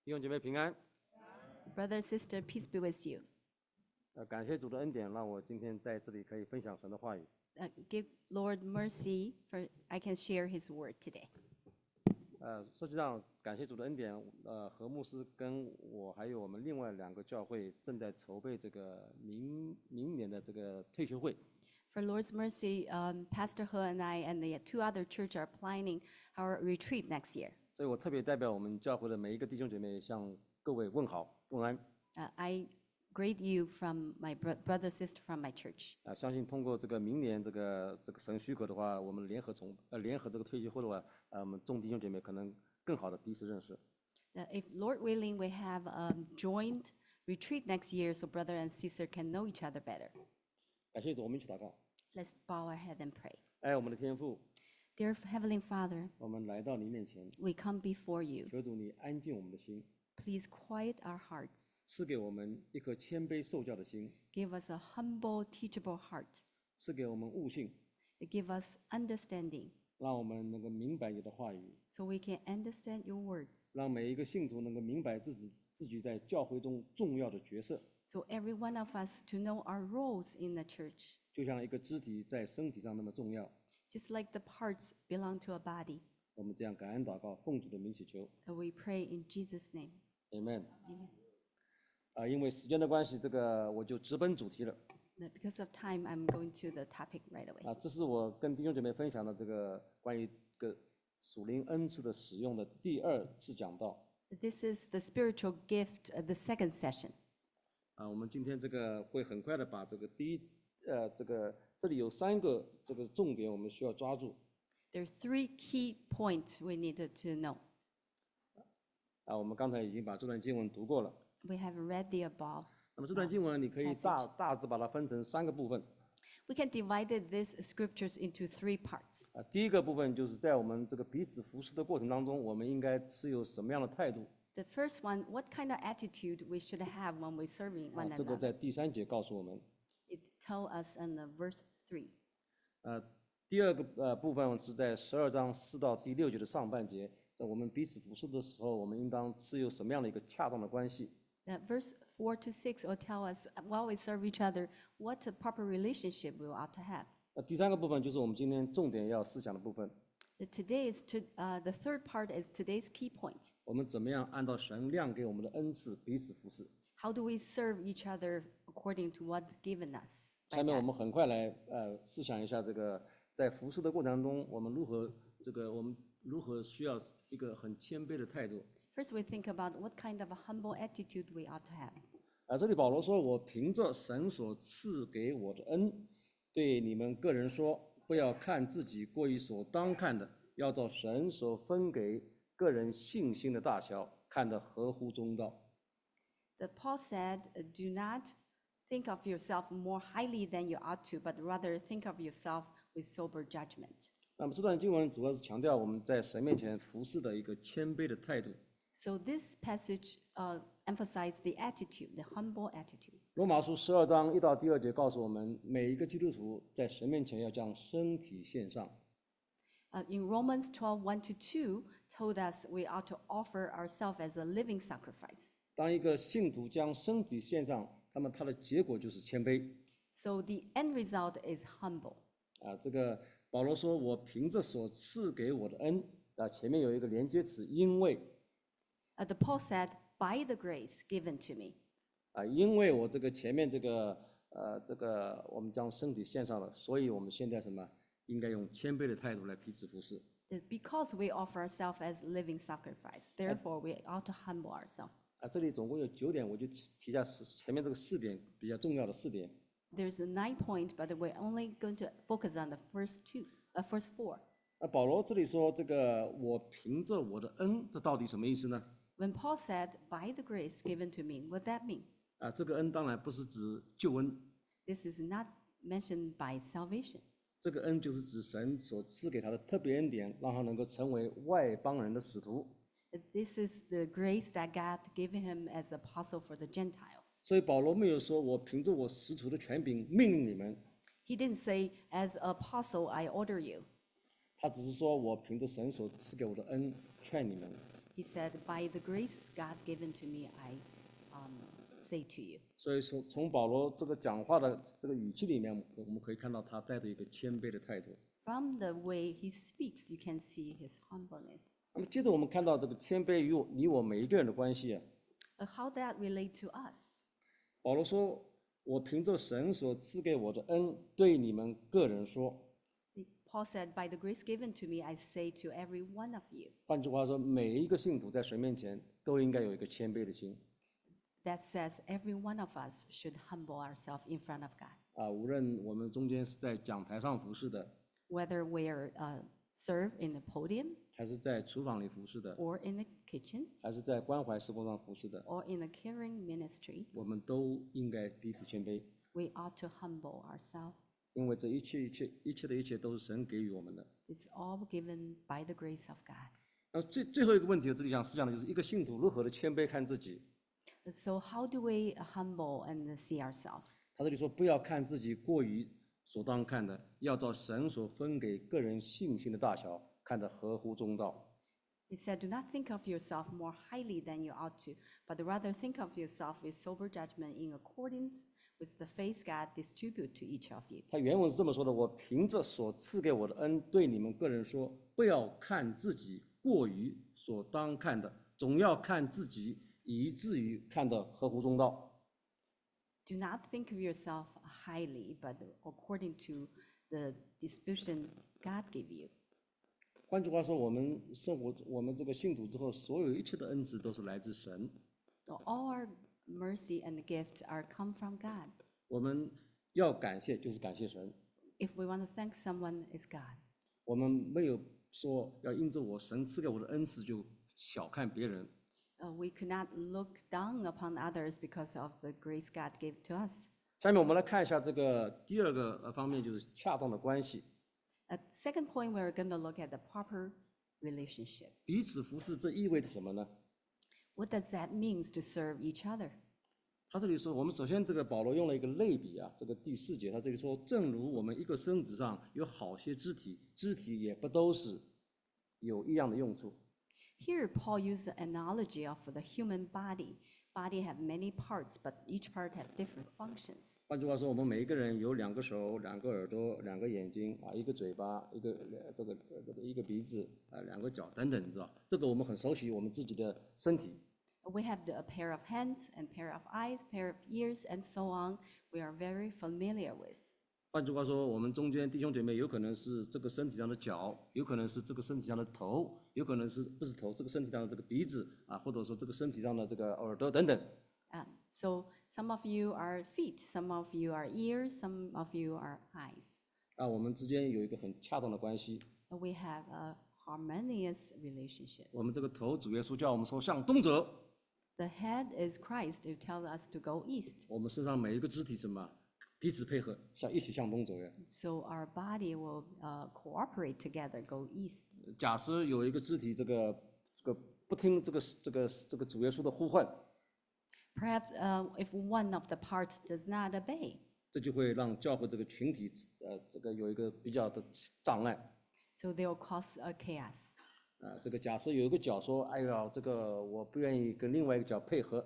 弟兄姐妹平安。 Brother, sister, peace be with you. 感谢主的恩典，让我今天在这里可以分享神的话语。 Give Lord mercy for I can share His word today. 实际上感谢主的恩典，何牧师跟我还有我们另外2个教会正在筹备这个明年的这个退休会。 For Lord's mercy, Pastor He and I and the 2 other church are planning our retreat next year. 所以我特别代表我们教会的每一个弟兄姐妹向各位问好问安。 I greet you from my brother, sister from my church. 相信通过这个明年这个神许可的话，我们联合这个退休会的话，我们众弟兄姐妹可能更好的彼此认识。 If Lord willing, we have joined retreat next year, so brother and sister can know each other better. 感谢主，我们一起祷告。 Let's bow our head and pray. 爱我们的天父， Dear Heavenly Father, 我们来到你面前， we come before you. 求主你安静我们的心， Please quiet our hearts. 赐给我们一颗谦卑受教的心， Give us a humble, teachable heart. 赐给我们悟性， Give us understanding 让我们能够明白你的话语， so we can understand your words. 让每一个信徒能够明白自己在教会中重要的角色， So every one of us to know our roles in the church, 就像一个肢体在身体上那么重要。 just like the parts belong to a body. 我们这样感恩祷告，奉主的名祈求 And we pray in Jesus' name. ，Amen。 Amen. 因为时间的关系，这个我就直奔主题了。 Now, because of time, I'm going to the topic right away. 这是我跟弟兄姐妹分享的这个关于这个属灵恩赐的使用的第2次讲道。 This is the spiritual gift, the second session. 我们今天这个会很快的把这个这里有3个这个重点，我们需要抓住。 There are 3 key points we needed to know. 我们刚才已经把这段经文读过了。 We have read the above. 那么这段经文你可以大致把它分成3个部分。 We can divide these scriptures into 3 parts. 第一个部分就是在我们这个彼此服侍的过程当中，我们应该持有什么样的态度？ The first one, what kind of attitude we should have when we're serving one 这个 another. 在第3节告诉我们。 It tells us in the verse 3. 第2个部分是在12章4到第6节的上半节，在我们彼此服侍的时候，我们应当持有什么样的一个恰当的关系？ Verse 4 to 6 will tell us while we serve each other what a proper relationship we ought to have. 第3个部分就是我们今天重点要思想的部分。 The third part is today's key point. 我们怎么样按照神亮给我们的恩赐彼此服侍？ How do we serve each other according to what's given us? 下面我们很快来思想一下这个在服侍的过程当中，我们如何需要一个很谦卑的态度。 First, we think about what kind of a humble attitude we ought to have. 这里保罗说：“我凭着神所赐给我的恩，对你们个人说，不要看自己过于所当看的，要照神所分给个人信心的大小，看得合乎中道。” Paul said, do not think of yourself more highly than you ought to, but rather think of yourself with sober judgment. 那么这段经文主要是强调我们在神面前服侍的一个谦卑的态度。 So this passage emphasizes the attitude, the humble attitude. 罗马书12章1到第2节告诉我们，每一个基督徒在神面前要将身体献上。 In Romans 12:1 to 2, told us we ought to offer ourselves as a living sacrifice. 当一个信徒将身体献上，那么他的结果就是谦卑。 So the end result is humble. 这个保罗说：“我凭着所赐给我的恩。”前面有一个连接词，因为。 The Paul said, by the grace given to me. 因为我这个前面这个我们将身体献上了，所以我们现在什么应该用谦卑的态度来彼此服侍。 Because we offer ourselves as living sacrifice, therefore we ought to humble ourselves. 这里总共有9点，我就提一下前面这个4点比较重要的4点。 There's 9 points, but we're only going to focus on the first 4. 保罗这里说这个我凭着我的恩，这到底什么意思呢？ When Paul said, by the grace given to me, what does that mean? 这个恩当然不是指救恩， This is not mentioned by salvation. 这个恩就是指神所赐给他的特别恩典，让他能够成为外邦人的使徒。 This is the grace that God gave him as apostle for the Gentiles. 所以保罗没有说我凭着我使徒的权柄命令你们， He didn't say, as apostle, I order you. 他只是说我凭着神所赐给我的恩劝你们。 he said, "By the grace God given to me, I say to you." 所以说，从保罗这个讲话的这个语气里面，我们可以看到他带着一个谦卑的态度。 From the way he speaks, you can see his humbleness. 那么接着我们看到这个谦卑与你我每一个人的关系啊。 How that relate to us? 保罗说：“我凭着神所赐给我的恩，对你们个人说。” Paul said, "By the grace given to me, I say to every one of you." 换句话说，每一个信徒在神面前都应该有一个谦卑的心 That says every one of us should humble ourselves in front of God. 啊。无论我们中间是在讲台上服侍的， Whether we're serve in the podium 还是在厨房里服侍的， or in the kitchen 还是在关怀事工上服侍的， or in the caring ministry, 我们都应该彼此谦卑， we ought to humble ourselves. 因为这一切都是神给予我们的。 It's all given by the grace of God. 那最后一个问题，我这里想思想的就是一个信徒如何的谦卑看自己。 So how do we humble and see ourselves? 他这里说，不要看自己过于所当看的，要照神所分给个人信心的大小，看得合乎中道。 He said, "Do not think of yourself more highly than you ought to, but rather think of yourself with sober judgment in accordance with the faith God distribute to each of you." 他原文是这么说的：我凭着所赐给我的恩，对你们个人说，不要看自己过于所当看的，总要看自己，以至于看得合乎中道。 Do not think of yourself highly, but according to the distribution God gave you. 换句话说，我们生活，我们这个信主之后，所有一切的恩赐都是来自神。 So all our mercy and gift are come from God. 我们要感谢，就是感谢神。 If we want to thank someone, it's God. 我们没有说要因着我神赐给我的恩赐就小看别人。 We could not look down upon others because of the grace God gave to us. 下面我们来看一下这个第二个方面，就是恰当的关系。 Second point, we're going to look at the proper relationship. 彼此服侍，这意味着什么呢？ What does that mean to serve each other? 他这里说，我们首先这个保罗用了一个类比啊，这个第4节，他这里说，正如我们一个身子上有好些肢体，肢体也不都是有一样的用处。 Here, Paul used the analogy of the human body. Body have many parts, but each part have different functions. 换句话说，我们每一个人有2个手、2个耳朵、2个眼睛啊，1个嘴巴、1个鼻子啊，2个脚等等，你知道？这个我们很熟悉我们自己的身体。 We have a pair of hands and pair of eyes, pair of ears, and so on. We are very familiar with. 换句话说，我们中间弟兄姐妹有可能是这个身体上的脚，有可能是这个身体上的头，有可能是不是头，这个身体上的这个鼻子啊，或者说这个身体上的这个耳朵等等。 So some of you are feet, some of you are ears, some of you are eyes. 啊，我们之间有一个很恰当的关系。 We have a harmonious relationship. 我们这个头主耶稣叫我们说向东走， The head is Christ who tells us to go east. 我们身上每一个肢体什么彼此配合，一起向东走呀。 So our body will cooperate together, go east. 假设有一个肢体这个不听这个主耶稣的呼唤， Perhaps if one of the parts does not obey, 这就会让教会这个群体这个有一个比较的障碍。 so they will cause a chaos. 这个假设有一个脚说，哎呀，这个我不愿意跟另外一个脚配合，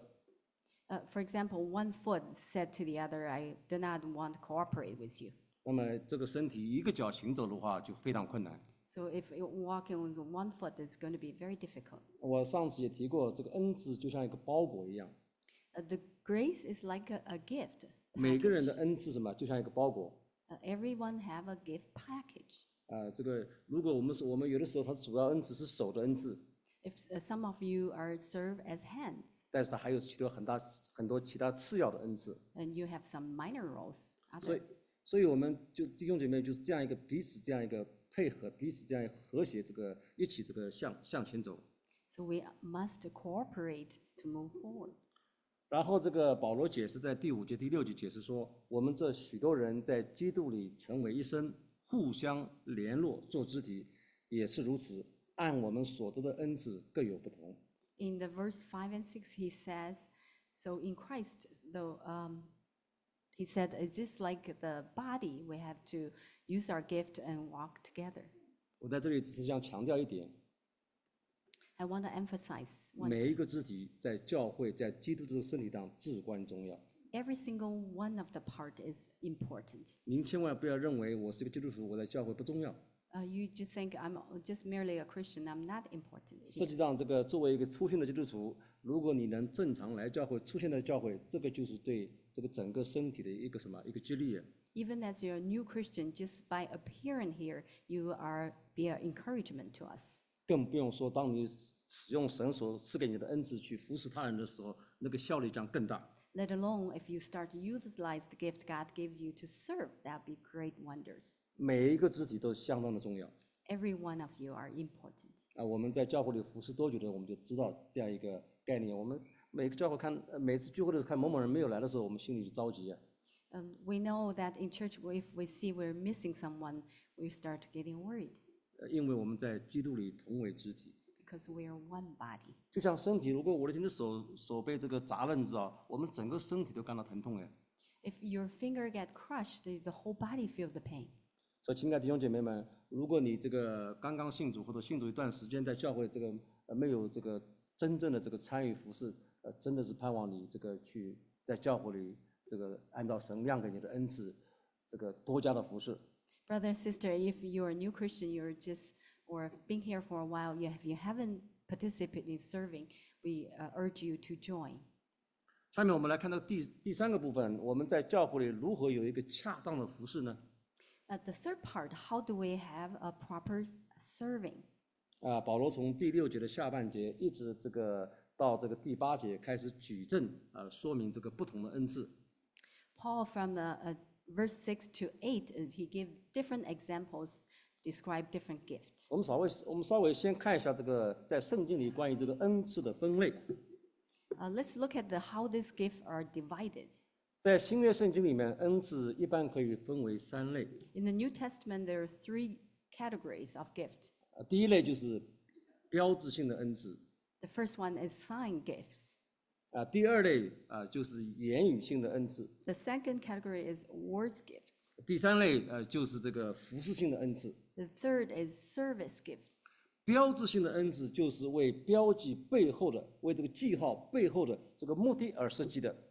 For example, one foot said to the other, "I do not want to cooperate with you." 那么这个身体一个脚行走的话就非常困难。 So if you're walking with one foot, it's going to be very difficult. 我上次也提过，这个恩赐就像一个包裹一样， The grace is like a gift. 每个人的恩赐什么，就像一个包裹。 Everyone have a gift package. 这个如果我们有的时候，它主要恩赐是手的恩赐， If some of you are served as hands, 但是它还有很多其他次要的恩赐。 and you have some minor roles. 所以我们就弟兄姐妹就是这样一个彼此这样一个配合，彼此这样和谐，这个一起这个向前走。 So we must cooperate to move forward. 然后这个保罗解释在第5节、第6节解释说，我们这许多人在基督里成为一身，互相联络做肢体，也是如此，按我们所得的恩赐各有不同。 In the verse 5 and 6, he says, "So in Christ, he said, it's just like the body. We have to use our gift and walk together." 我在这里只是想强调一点， I want to emphasize one 每一个肢体在教会、在基督这个身体上至关重要。 every single one of the part is important. 您千万不要认为我是个基督徒，我在教会不重要。 You just think I'm just merely a Christian, I'm not important 实 here. 际上，这个作为一个初信的基督徒，如果你能正常来教会、出现在教会，这个就是对这个整个身体的一个一个激励啊。 Even as you're a new Christian, just by appearing here, you are be an encouragement to us. 更不用说，当你使用神所赐给你的恩赐去服侍他人的时候，那个效力将更大。 Let alone if you start to utilize the gift God gives you to serve, that'd be great wonders. 每一个肢体都相当的重要 Every one of you are important. 啊！我们在教会里服侍多久的，我们就知道这样一个概念。我们每个教会每次聚会的时候看某某人没有来的时候，我们心里就着急啊。 We know that in church, if we see we're missing someone, we start getting worried 因为我们在基督里同为肢体。 because we are one body. 就像身体，如果我的今天手被这个砸了，你知道，我们整个身体都感到疼痛哎。 If your finger get crushed, the whole body feel the pain. 所以，亲爱的弟兄姐妹们，如果你这个刚刚信主或者信主一段时间，在教会这个没有这个真正的这个参与服侍，真的是盼望你这个去在教会里这个按照神量给你的恩赐，这个多加的服侍。 Brother and sister, if you're a new Christian, you're just or been here for a while, if you haven't participated in serving, we urge you to join. 下面我们来看到第三个部分，我们在教会里如何有一个恰当的服侍呢？ The third part, how do we have a proper serving? 保罗从第6节的下半节一直到这个第8节开始举证说明这个不同的恩赐。 Paul from verse 6 to 8, he gave different examples, describe different gifts. 我们稍微先看一下这个在圣经里关于这个恩赐的分类。 Let's look at how these gifts are divided. 在新约圣经里面，恩赐一般可以分为3类。 In the New Testament, there are 3 categories of gift. 第一类就是标志性的恩赐， The first one is sign gifts. 第二类就是言语性的恩赐， The second category is words gifts. 第三类就是这个服饰性的恩赐。 The third is service gifts. 标志性的恩赐就是为标记背后的、为这个记号背后的这个目的而设计的。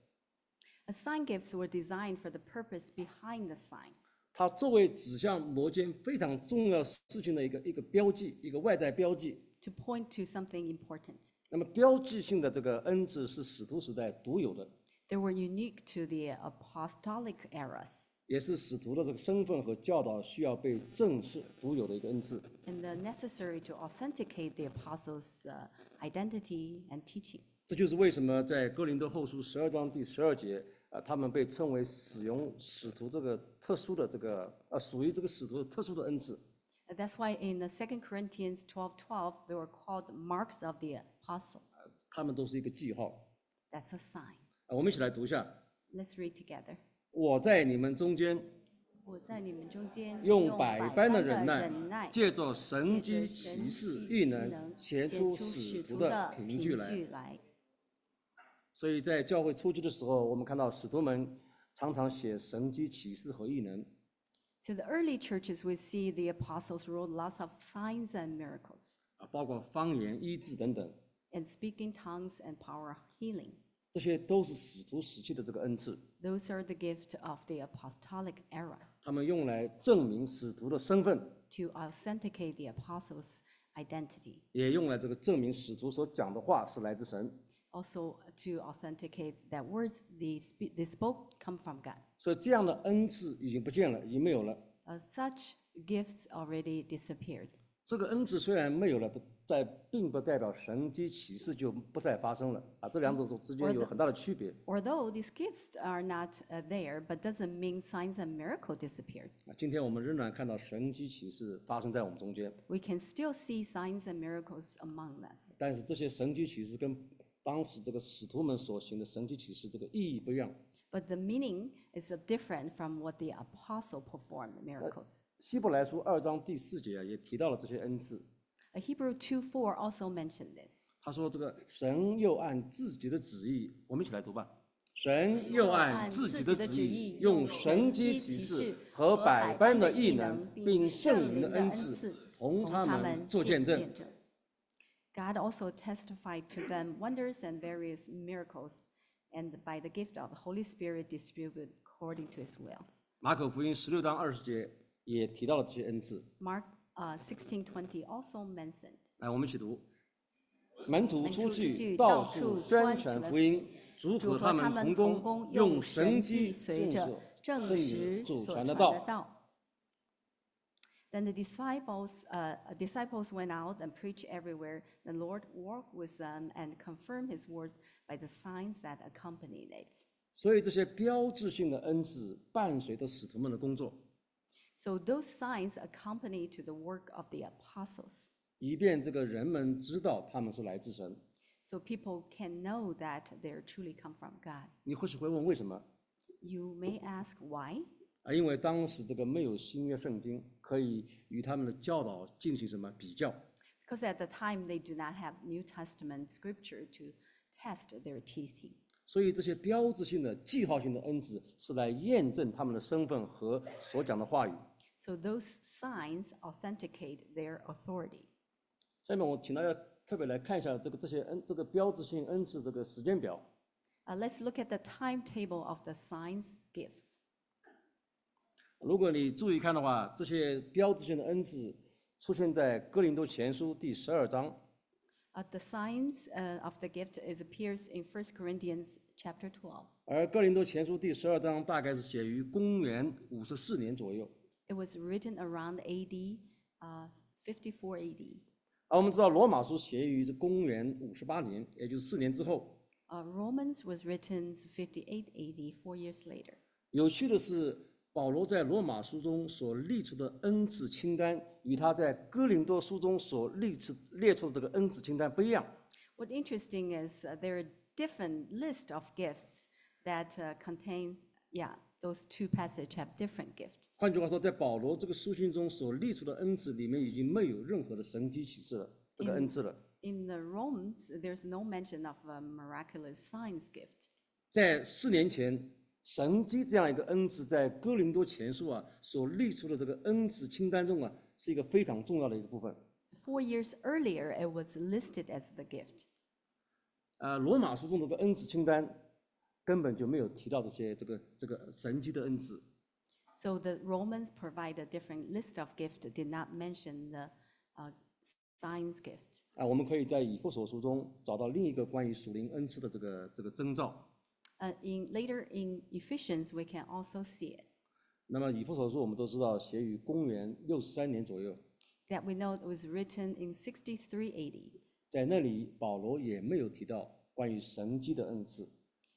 Sign gifts were designed for the purpose behind the sign. 它作为指向某件非常重要事情的一个标记，一个外在标记。 To point to something important. 那么标记性的这个恩赐是使徒时代独有的， They were unique to the apostolic eras. 也是使徒的这个身份和教导需要被正视独有的一个恩赐。 And necessary to authenticate the apostles' identity and teaching. 这就是为什么在哥林多后书12章第12节，他们被称为使用使徒这个特殊的属于这个使徒的特殊的恩赐。 That's why in the 2 Corinthians 12:12, they were called marks of the apostle. 他们都是一个记号。 That's a sign. 我们一起来读一下： Let's read together. 我在你们中间， 我在你们中间用百般的忍忍耐，借着神机奇事异能，显出使徒的凭据来。所以在教会初期的时候，我们看到使徒们常常写神机启示和异能。 So the early churches, we see the apostles wrote lots of signs and miracles, 包括方言、医治等等， and speaking tongues and power of healing. 这些都是使徒时期的这个恩赐。 Those are the gift of the apostolic era 他们用来证明使徒的身份， to authenticate the apostles' identity, 也用来这个证明使徒所讲的话是来自神。 also to authenticate that words they spoke come from God. 所以这样的恩赐已经不见了，已经没有了。 Such gifts already disappeared. 这个恩赐虽然没有了，并不代表神机启示就不再发生了这两种之间有很大的区别。 Although these gifts are not there, but doesn't mean signs and miracles disappeared. 今天我们仍然看到神机启示发生在我们中间， We can still see signs and miracles among us. 但是这些神机启示跟当时这个使徒们所行的神机启示这个意义不一样。 But the meaning is different from what the apostle performed miracles. 希伯来书2章第4节也提到了这些恩赐。 Hebrew 2:4 also mentioned this. 他说：“这个神又按自己的旨意，我们一起来读吧。神又按自己的旨意，用神机启示和百般的异能，并圣灵的恩赐，同他们做见证。” God also testified to them wonders and various miracles, and by the gift of the Holy Spirit distributed according to his wills. 马可福音16章20节也提到了这些恩赐。 Mark 16:20 also mentioned. 来，我们一起读：门徒出门徒出去， 去到到处处宣传传传福音，主主和和他们他们同同工， 工， 用用神迹神迹随着证证实明主所传的道。 传的道。Then the disciples went out and preached everywhere. The Lord walked with them and confirmed his words by the signs that accompanied it. 所以这些标志性的恩赐伴随着使徒们的工作， So those signs accompany to the work of the apostles. 以便这个人们知道他们是来自神。 So people can know that they truly come from God. 你或许会问为什么？ You may ask why? 因为当时这个没有新约圣经，可以与他们的教导进行什么比较？ Because at the time they do not have New Testament scripture to test their teaching. 所以这些标志性的、记号性的恩赐是来验证他们的身份和所讲的话语。 So those signs authenticate their authority. 下面我请大家特别来看一下这个标志性恩赐这个时间表。 Let's look at the timetable of the signs gifts. 如果你注意看的话，这些标志性的恩赐出现在哥林多前书第12章。 The signs of the gift appears in 1 Corinthians chapter 12. 而哥林多前书第12章大概是写于公元54年左右。 It was written around AD 54 AD. 而我们知道罗马书写于公元58年，也就是4年之后。 Romans was written 58 AD, 4 years later. 有趣的是，保罗在罗马书中所列出的恩赐清单，与他在哥林多书中所列出的这个恩赐清单不一样。 What interesting is there are different list of gifts that contain, those two passages have different gifts. 换句话说，在保罗这个书信中所列出的恩赐里面，已经没有任何的神迹启示了这个恩赐了。 In the Romans, there's no mention of a miraculous signs gift. 在4年前，神迹这样一个恩赐，在哥林多前书所列出的这个恩赐清单中是一个非常重要的一个部分。 4 years earlier, it was listed as the gift. 罗马书中这个恩赐清单根本就没有提到这个神迹的恩赐。 So the Romans provide a different list of gifts, did not mention the signs gift. 我们可以在以弗所书中找到另一个关于属灵恩赐的这个征兆。 Later in Ephesians, we can also see it. 那么以弗所书我们都知道写于公元63年左右， That we know it was written in 63 AD. 在那里保罗也没有提到关于神迹的恩赐。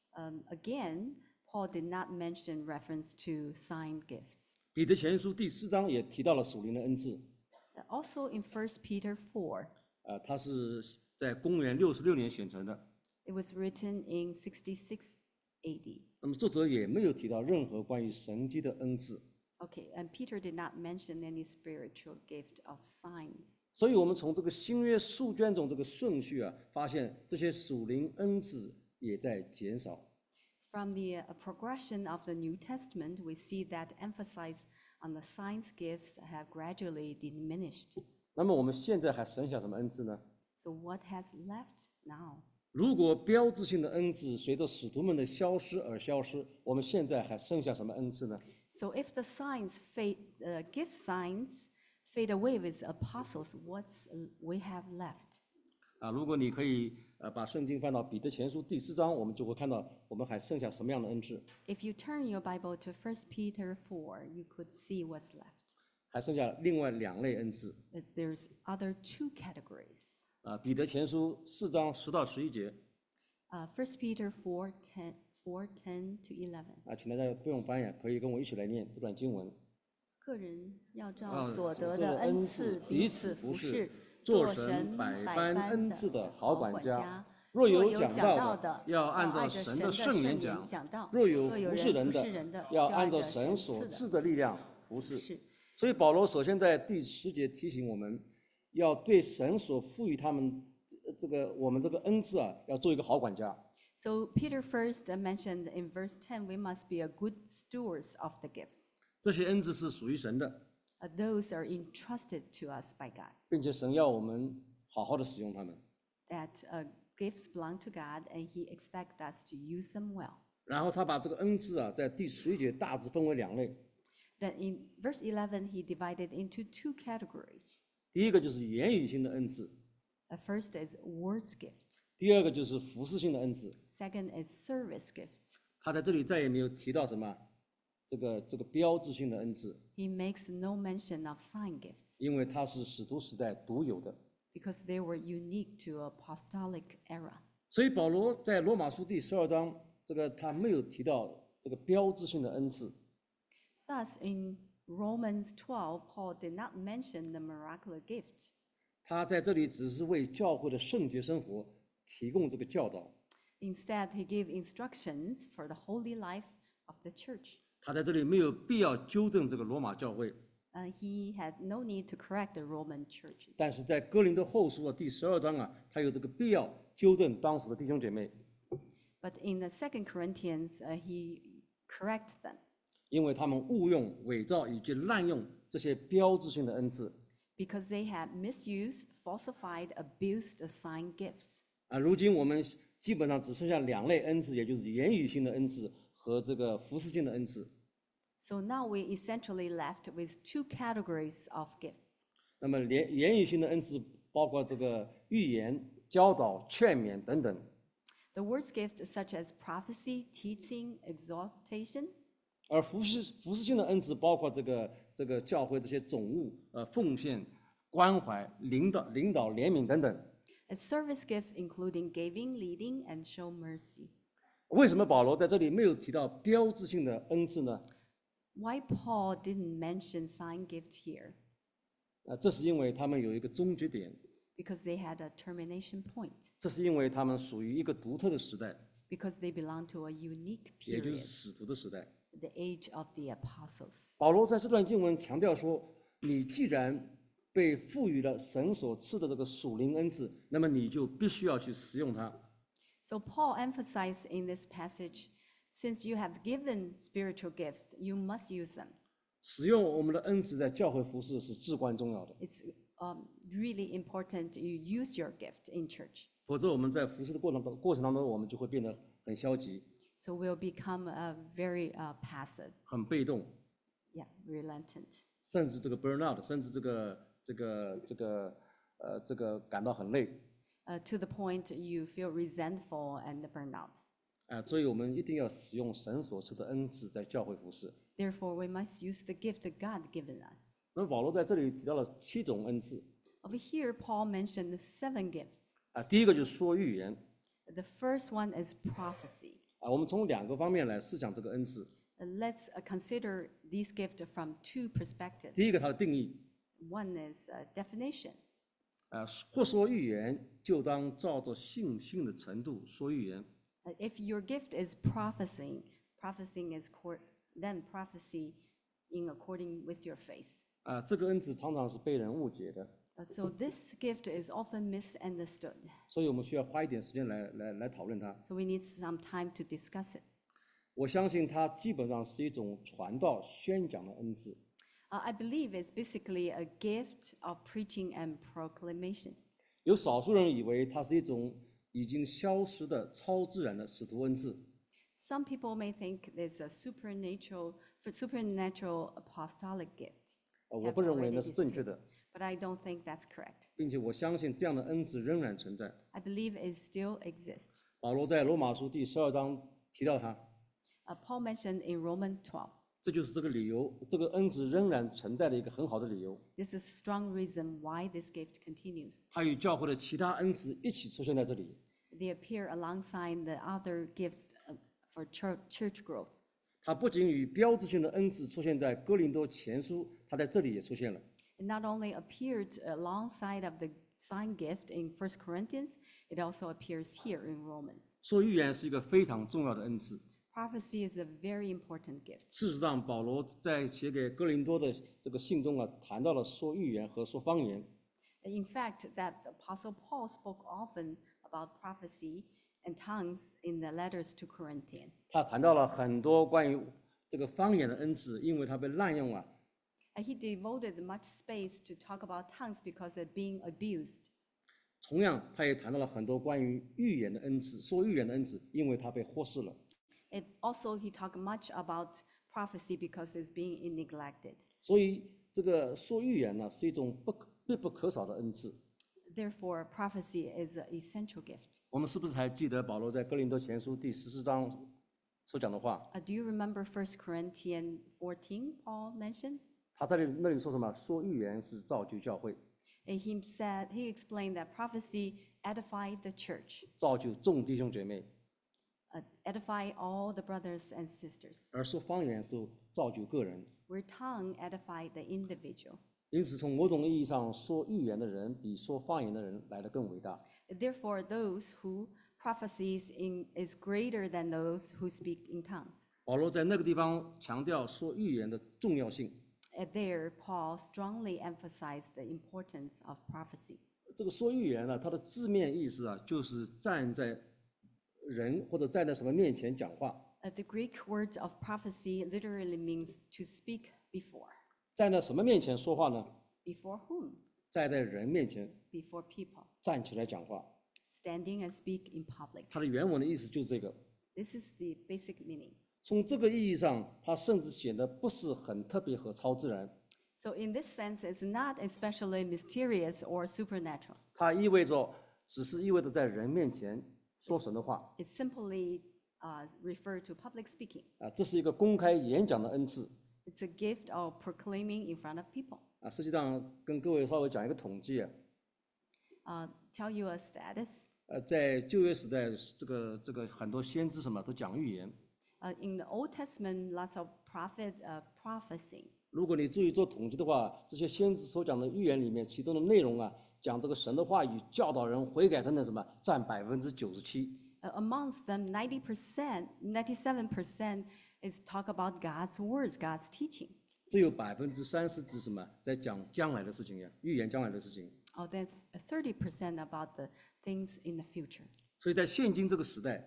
Again, Paul did not mention reference to sign gifts. 彼得前书第4章也提到了属灵的恩赐， Also in 1 Peter 4, 它是在公元66年选成的。 it was written in 66 AD. 那么作者也没有提到任何关于神迹的恩赐。 Okay, and Peter did not mention any spiritual gift of signs. 所以我们从这个新约书卷中这个顺序发现这些属灵恩赐也在减少。 From the progression of the New Testament, we see that emphasis on the signs gifts have gradually diminished. 那么我们现在还剩下什么恩赐呢？ So what has left now? 如果标志性的恩赐随着使徒们的消失而消失，我们现在还剩下什么恩赐呢？ So if the signs fade, gift signs fade away with apostles, what's we have left? 如果你可以把圣经翻到彼得前书第4章，我们就会看到我们还剩下什么样的恩赐。 If you turn your Bible to 1 Peter 4, you could see what's left. 还剩下另外2类恩赐。 But there's other 2 categories. 彼得前书4章10到11节。 1 Peter 4:10 to 11. 请大家不用翻译，可以跟我一起来念这段经文。 个人要照所得的恩赐彼此服侍， 做做神百百般恩般的赐的好好管家管家。 若有有讲道的，要按照神神的圣言讲； 讲道； 若有服服侍人的，要按照神神所赐的力量服侍。 是。 所以保罗首先在第10节提醒我们，要对神所赋予他们我们这个恩赐要做一个好管家。 So Peter first mentioned in verse 10, we must be a good stewards of the gifts. 这些恩赐是属于神的， Those are entrusted to us by God. 并且神要我们好好的使用它们。 that gifts belong to God, and He expects us to use them well. 然后他把这个恩赐啊，在第11节大致分为2类。 Then in verse 11, He divided into 2 categories. 第一个就是言语性的恩赐， First is words gift. 第二个就是服侍性的恩赐。 Second is service gifts. 他在这里再也没有提到什么这个标志性的恩赐， He makes no mention of sign gifts 因为它是使徒时代独有的。 because they were unique to apostolic era. 所以保罗在罗马书第12章，他没有提到这个标志性的恩赐。 Thus, in Romans 12, Paul did not mention the miraculous gift. 他在这里只是为教会的圣洁生活提供这个教导。 Instead, he gave instructions for the holy life of the church. 他在这里没有必要纠正这个罗马教会， He had no need to correct the Roman churches. 但是在哥林多后书第12章啊，他有这个必要纠正当时的弟兄姐妹， But in the 2 Corinthians, he corrects them 因为他们误用、伪造以及滥用这些标志性的恩赐。 because they had misused, falsified, abused the sign gifts. 如今我们基本上只剩下2类恩赐，也就是言语性的恩赐和这个服侍性的恩赐。 So now we essentially left with 2 categories of gifts. 那么言语性的恩赐包括这个预言、教导、劝勉等等。 The words gift such as prophecy, teaching, exhortation. 而服侍性的恩赐包括这个教会这些总务、奉献、关怀、领导、怜悯等等。 A service gift including giving, leading, and show mercy. 为什么保罗在这里没有提到标志性的恩赐呢？ Why Paul didn't mention sign gift here? 这是因为他们有一个终结点， Because they had a termination point. 这是因为他们属于一个独特的时代， Because they belong to a unique 也就是 period, 使徒的时代。 the age of the apostles. 保罗在这段经文强调说：你既然被赋予了神所赐的这个属灵恩赐，那么你就必须要去使用它。 So Paul emphasized in this passage, since you have given spiritual gifts, you must use them. 使用我们的恩赐在教会服事是至关重要的， It's really important you use your gift in church. 否则我们在服事的过程当中，我们就会变得很消极、 So we'll become very passive, 很被动， yeah, reluctant, 甚至这个 burn out， 甚至这个感到很累。 to the point you feel resentful and burn out. 所以我们一定要使用神所赐的恩赐在教会服事。 Therefore, we must use the gift that God given us. 那么保罗在这里提到了7种恩赐。 Over here, Paul mentioned the 7 gifts. 第一个就是说预言。 The first one is prophecy. 我们从2个方面来思想这个恩赐。 Let's consider these gifts from 2 perspectives. 第一个，它的定义， One is definition. 或说预言，就当照着信心的程度说预言。 If your gift is prophesying is then prophecy in according with your faith. 这个恩赐常常是被人误解的， So this gift is often misunderstood. 所以我们需要花一点时间来讨论它。 So we need some time to discuss it. 我相信它基本上是一种传道宣讲的恩赐。 I believe it's basically a gift of preaching and proclamation. 有少数人以为它是一种已经消失的超自然的使徒恩赐。 Some people may think it's a supernatural apostolic gift. 我不认为那是正确的， But I don't think that's correct. 并且我相信这样的恩赐仍然存在。 I believe it still exists. 保罗在罗马书第12章提到它， Paul mentioned in Romans 12. 这就是这个理由，这个恩赐仍然存在的一个很好的理由。 This is a strong reason why this gift continues. 它与教会的其他恩赐一起出现在这里。 They appear alongside the other gifts for church growth. 它不仅与标志性的恩赐出现在哥林多前书，它在这里也出现了。 It not only appeared alongside of the sign gift in 1 Corinthians, it also appears here in Romans. 说预言是一个非常重要的恩赐。 Prophecy is a very important gift. 事实上，保罗在写给哥林多的这个信中谈到了说预言和说方言。 In fact, that Apostle Paul spoke often about prophecy and tongues in the letters to Corinthians. 他谈到了很多关于这个方言的恩赐，因为它被滥用了。 He devoted much space to talk about tongues because of being abused. 同样，他也谈到了很多关于预言的恩赐，说预言的恩赐，因为他被忽视了。 It also, he talked much about prophecy because it's being neglected. 所以，这个说预言呢，是一种必不可少的恩赐。 Therefore, prophecy is an essential gift. 我们是不是还记得保罗在哥林多前书第14章所讲的话？ Do you remember 1 Corinthians 14, Paul mentioned? 他在那里说什么？说预言是造就教会， And he explained that prophecy edified the church, 造就众弟兄姐妹， edify all the brothers and sisters, 而说方言是造就个人。 where tongue edified the individual. 因此，从某种意义上，说预言的人比说方言的人来得更伟大。 Therefore, those who prophecies is greater than those who speak in tongues. 保罗在那个地方强调说预言的重要性。 There, Paul strongly emphasized the importance of prophecy. 这个说预言呢，它的字面意思啊，就是站在人或者站在什么面前讲话。 The Greek word of prophecy literally means to speak before. 站在什么面前说话呢？ Before whom? 站在人面前 Before people. 站起来讲话。 Standing and speak in public. 它的原文的意思就是这个。 This is the basic meaning. 从这个意义上，它甚至显得不是很特别和超自然。 So in this sense, it's not especially mysterious or supernatural. 它只是意味着在人面前说神的话 It simply refers to public speaking. 啊，这是一个公开演讲的恩赐 It's a gift of proclaiming in front of people. 啊。实际上，跟各位稍微讲一个统计啊， Tell you a status. 在旧约时代，这个很多先知什么都讲预言。 In the Old Testament, lots of prophecy. 如果你注意做统计的话，这些先知所讲的预言里面，其中的内容啊，讲这个神的话语、教导人悔改等等什么，占97%。 Amongst them, 90%, 97% is talk about God's words, God's teaching. 只有30%指什么，在讲将来的事情呀，预言将来的事情。 Oh, that's 30% about the things in the future. 所以在现今这个时代，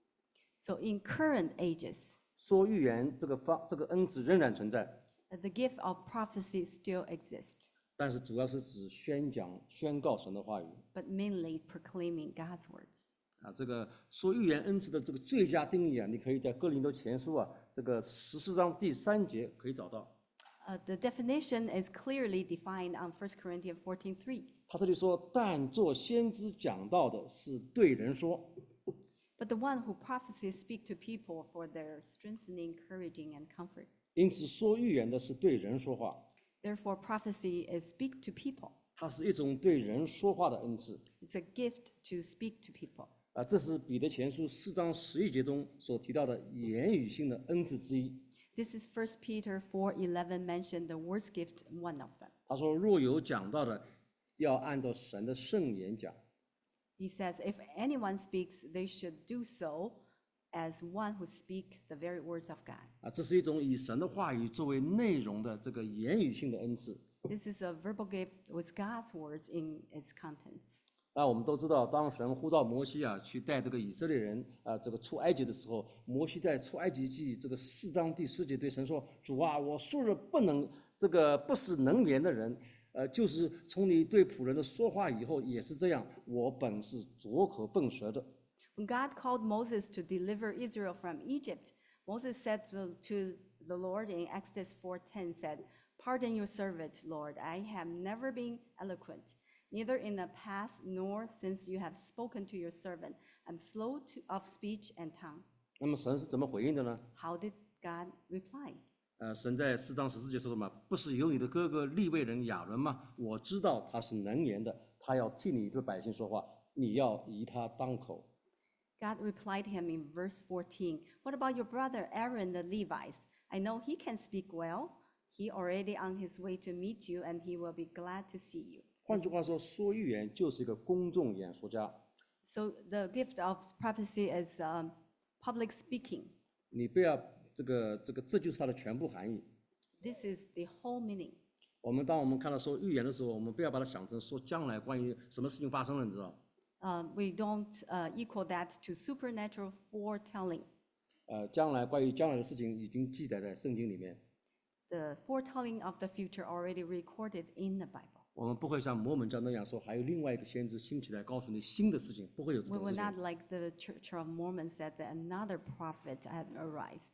So in current ages, 说预言这个恩赐仍然存在， the gift of prophecy still exists, 但是主要是指宣告神的话语 but mainly proclaiming God's words. 啊。这个说预言恩赐的这个最佳定义啊，你可以在哥林多前书啊这个14章第3节可以找到。 The definition is clearly defined on 1 Corinthians 14:3. 他这里说，但做先知讲道的是对人说。 But the one who prophesies speak to people for their strengthening, encouraging, and comfort. 因此，说预言的是对人说话， Therefore, prophecy is speak to people. 它是一种对人说话的恩赐 It's a gift to speak to people. 啊。这是彼得前书4章11节中所提到的言语性的恩赐之一。 This is 1 Peter 4:11 mentioned the words gift, one of them. 他说，若有讲到的，要按照神的圣言讲。 He says, if anyone speaks, they should do so as one who speaks the very words of God. 啊，这是一种以神的话语作为内容的这个言语性的恩赐。 This is a verbal gift with God's words in its contents. 那我们都知道，当神呼召摩西啊去带这个以色列人啊这个出埃及的时候，摩西在出埃及记这个4章第10节对神说：“主啊，我素日不是能言的人，就是从你对仆人的说话以后也是这样，我本是拙口笨舌的。” When God called Moses to deliver Israel from Egypt, Moses said to the Lord in Exodus 4:10 said, "Pardon your servant, Lord. I have never been eloquent, neither in the past nor since you have spoken to your servant. I'm slow of speech and tongue." 那么神是怎么回应的呢？ How did God reply? 神在4章14节说什么？不是有你的哥哥利未人亚伦吗？我知道他是能言的，他要替你对百姓说话，你要以他当口。 God replied him in verse 14, "What about your brother Aaron the Levite? I know he can speak well. He already on his way to meet you, and he will be glad to see you." 换句话说，说预言就是一个公众演说家。 So the gift of prophecy is public speaking. 你不要这就是它的全部含义。 This is the whole meaning. 当我们看到说预言的时候，我们不要把它想成说将来关于什么事情发生了，你知道？ We don't equal that to supernatural foretelling. 关于将来的事情已经记载在圣经里面。 The foretelling of the future already recorded in the Bible. 我们不会像摩门教那样说，还有另外一个先知兴起来告诉你新的事情，不会有这 We 种 will 事情。 not like the Church of Mormon said that another prophet had arisen.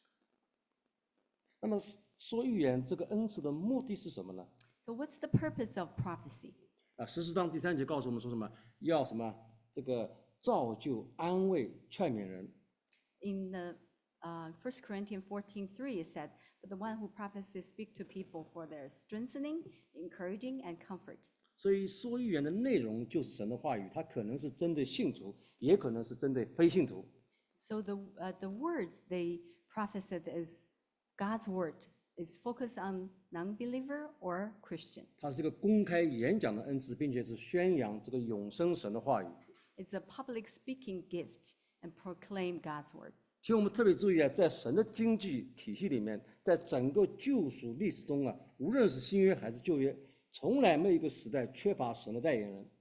那么说预言这个恩赐的目的是什么呢？ So what's the purpose of prophecy? 十四章第3节告诉我们说什么？要什么？这个造就、安慰、劝勉人。 In the 1 Corinthians 14:3, it said, "But the one who prophesies speak to people for their strengthening, encouraging, and comfort." 所以说预言的内容就是神的话语，它可能是针对信徒，也可能是针对非信徒。 So the words they prophesied is God's word is focused on non-believer or Christian. 它是一个公开演讲的恩赐，并且是宣扬这个永生神的话语。 It's a public speaking gift and proclaim God's words. 其实我们特别注意啊，在神的经济体系里面，在整个救赎历史中啊，无论是新约还是旧约，从来没有一个时代缺乏神的代言人。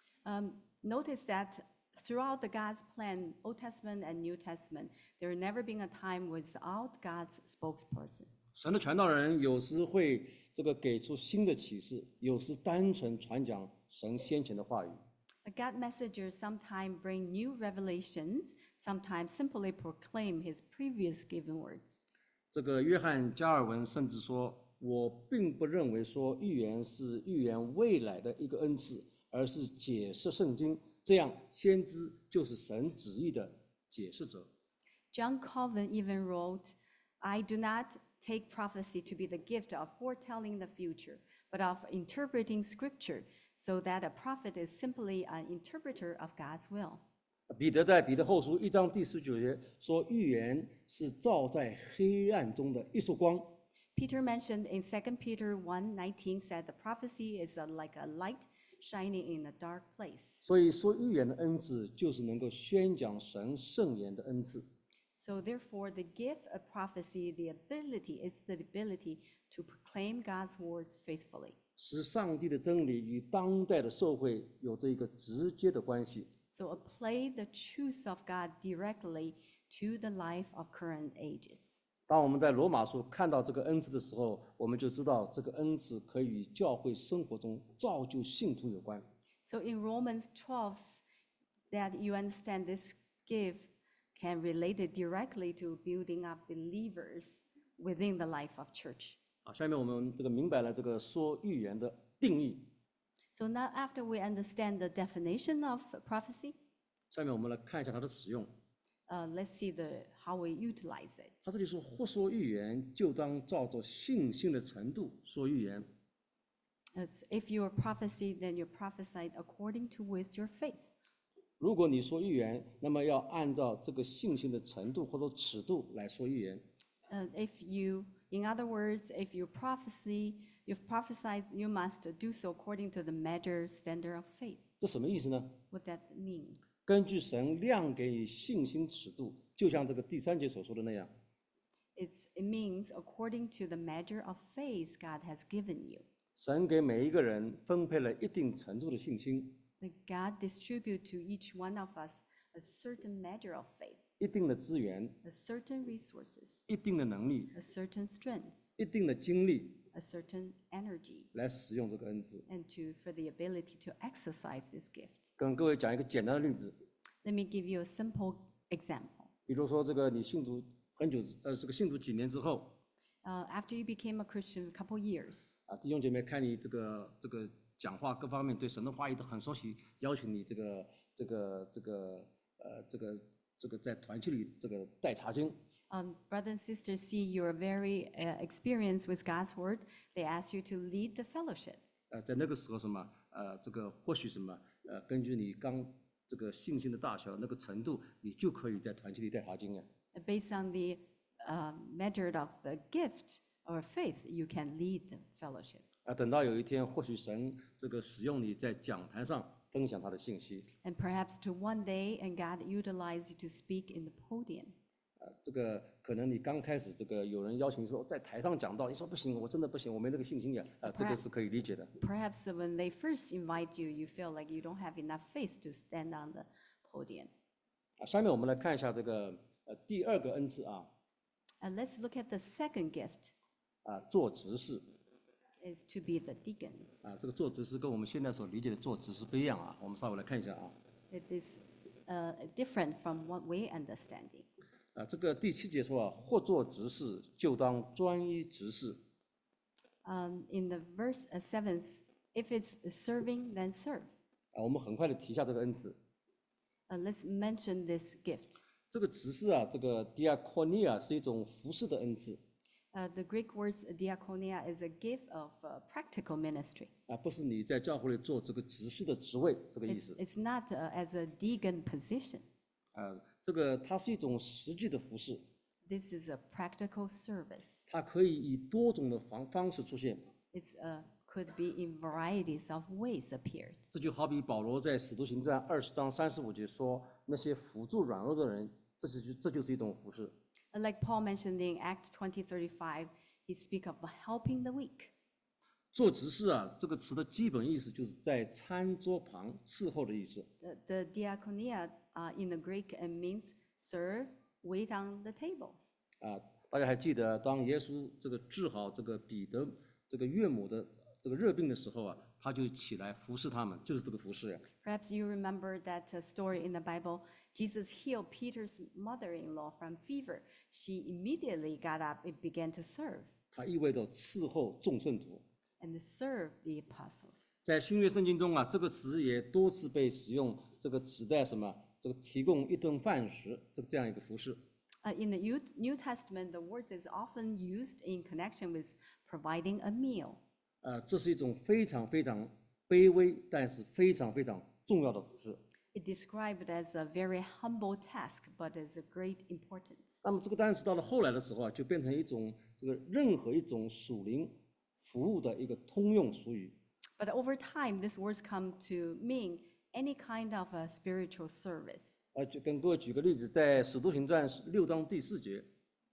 Notice that throughout the God's plan, Old Testament and New Testament, there never been a time without God's spokesperson. 神的传道人有时会这个给出新的启示，有时单纯传讲神先前的话语。 A God messenger sometimes bring new revelations, sometimes simply proclaim his previous given words. 这个约翰加尔文甚至说：“我并不认为说预言是预言未来的一个恩赐，而是解释圣经。这样，先知就是神旨意的解释者。” John Calvin even wrote, "I do not take prophecy to be the gift of foretelling the future, but of interpreting scripture, so that a prophet is simply an interpreter of God's will." 彼得在彼得后书1章第19节说：“预言是照在黑暗中的一束光。” Peter mentioned in 2 Peter 1:19 said the prophecy is like a light shining in a dark place. 所以说，预言的恩赐就是能够宣讲神圣言的恩赐。 So therefore, the gift of prophecy, the ability is the ability to proclaim God's words faithfully. 使上帝的真理与当代的社会有着一个直接的关系。 So apply the truth of God directly to the life of current ages. 当我们在罗马书看到这个恩赐的时候，我们就知道这个恩赐可以与教会生活中造就信徒有关。 So in Romans 12, that you understand this gift can relate it directly to building up believers within the life of church. 下面我们这个明白了这个说预言的定义。 So now after we understand the definition of prophecy, 下面我们来看一下它的使用。 let's see how we utilize it. 他这里说，或说预言，就当照着信心的程度说预言。 It's, if you are prophecy, then you prophesied according to with your faith. 如果你说预言，那么要按照这个信心的程度或者尺度来说预言。 In other words, if you you've prophesied, you must do so according to the measure standard of faith. 这什么意思呢？ What that mean? 根据神量给你信心尺度，就像这个第3节所说的那样， It means according to the measure of faith God has given you. 神给每一个人分配了一定程度的信心， That God distribute to each one of us a certain measure of faith, 一定的资源， a certain resources, 一定的能力， a certain strength, 一定的精力 a certain energy, 来使用这个恩赐。 and for the ability to exercise this gift. 跟各位讲一个简单的例子， Let me give you a simple example. 比如说这个你信主很久，这个信主几年之后， After you became a Christian a couple years, 弟兄姐妹看你这个讲话各方面对神的话语都很熟悉，邀请你这个在团契里这个带查经。 brothers and sisters see you're very experienced with God's word. They ask you to lead the fellowship. 在那个时候什么这个或许什么根据你刚这个信心的大小那个程度，你就可以在团契里带查经了。 Based on the measure of the gift or faith, you can lead the fellowship. 等到有一天，或许神这个使用你在讲台上分享他的信息， And perhaps to one day, and God utilize you to speak in the podium. 这个可能你刚开始这个有人邀请说在台上讲道，你说不行，我真的不行，我没那个信心呀，这个是可以理解的。 Perhaps when they first invite you, you feel like you don't have enough faith to stand on the podium. 下面我们来看一下这个第2个恩赐啊， And let's look at the second gift. 做执事。 is to be the deacons. 这个做执事跟我们现在所理解的做执事不一样啊。我们稍微来看一下啊。 It is different from what we understanding. 这个第7节说啊，或做执事，就当专一执事。 In the verse 7th, if it's serving, then serve. 我们很快的提一下这个恩赐。 Let's mention this gift. 这个执事啊，这个 diakonia 是一种服侍的恩赐。 The Greek words diakonia is a gift of practical ministry. 不是你在教会里做这个执事的职位这个意思。 It's not as a deacon position. 这个它是一种实际的服侍， This is a practical service. 它可以以多种的方式出现。 It's could be in varieties of ways appeared. 这就好比保罗在使徒行传20章35节说，那些辅助软弱的人，这就是一种服侍。 Like Paul mentioned in Acts 20:35, he speak of helping the weak. 做执事啊，这个词的基本意思就是在餐桌旁伺候的意思。 The diakonia in the Greek means serve, wait on the tables. 大家还记得，当耶稣这个治好这个彼得这个岳母的这个热病的时候啊，他就起来服侍他们，就是这个服侍呀。 Perhaps you remember that story in the Bible. Jesus healed Peter's mother-in-law from fever. She immediately got up and began to serve 它意味着伺候众圣徒。 and serve the apostles. 在新约圣经中啊，这个词也多次被使用，这个指代什么？这个提供一顿饭食，这样一个服侍。 In the New Testament, the words is often used in connection with providing a meal. 这是一种非常非常卑微，但是非常非常重要的服侍。 It described as a very humble task, but is a great importance. 那么这个单词到了后来的时候啊，就变成一种这个任何一种属灵服务的一个通用俗语。 But over time, these words come to mean any kind of a spiritual service. 就跟各位举个例子，在使徒行传6章第4节，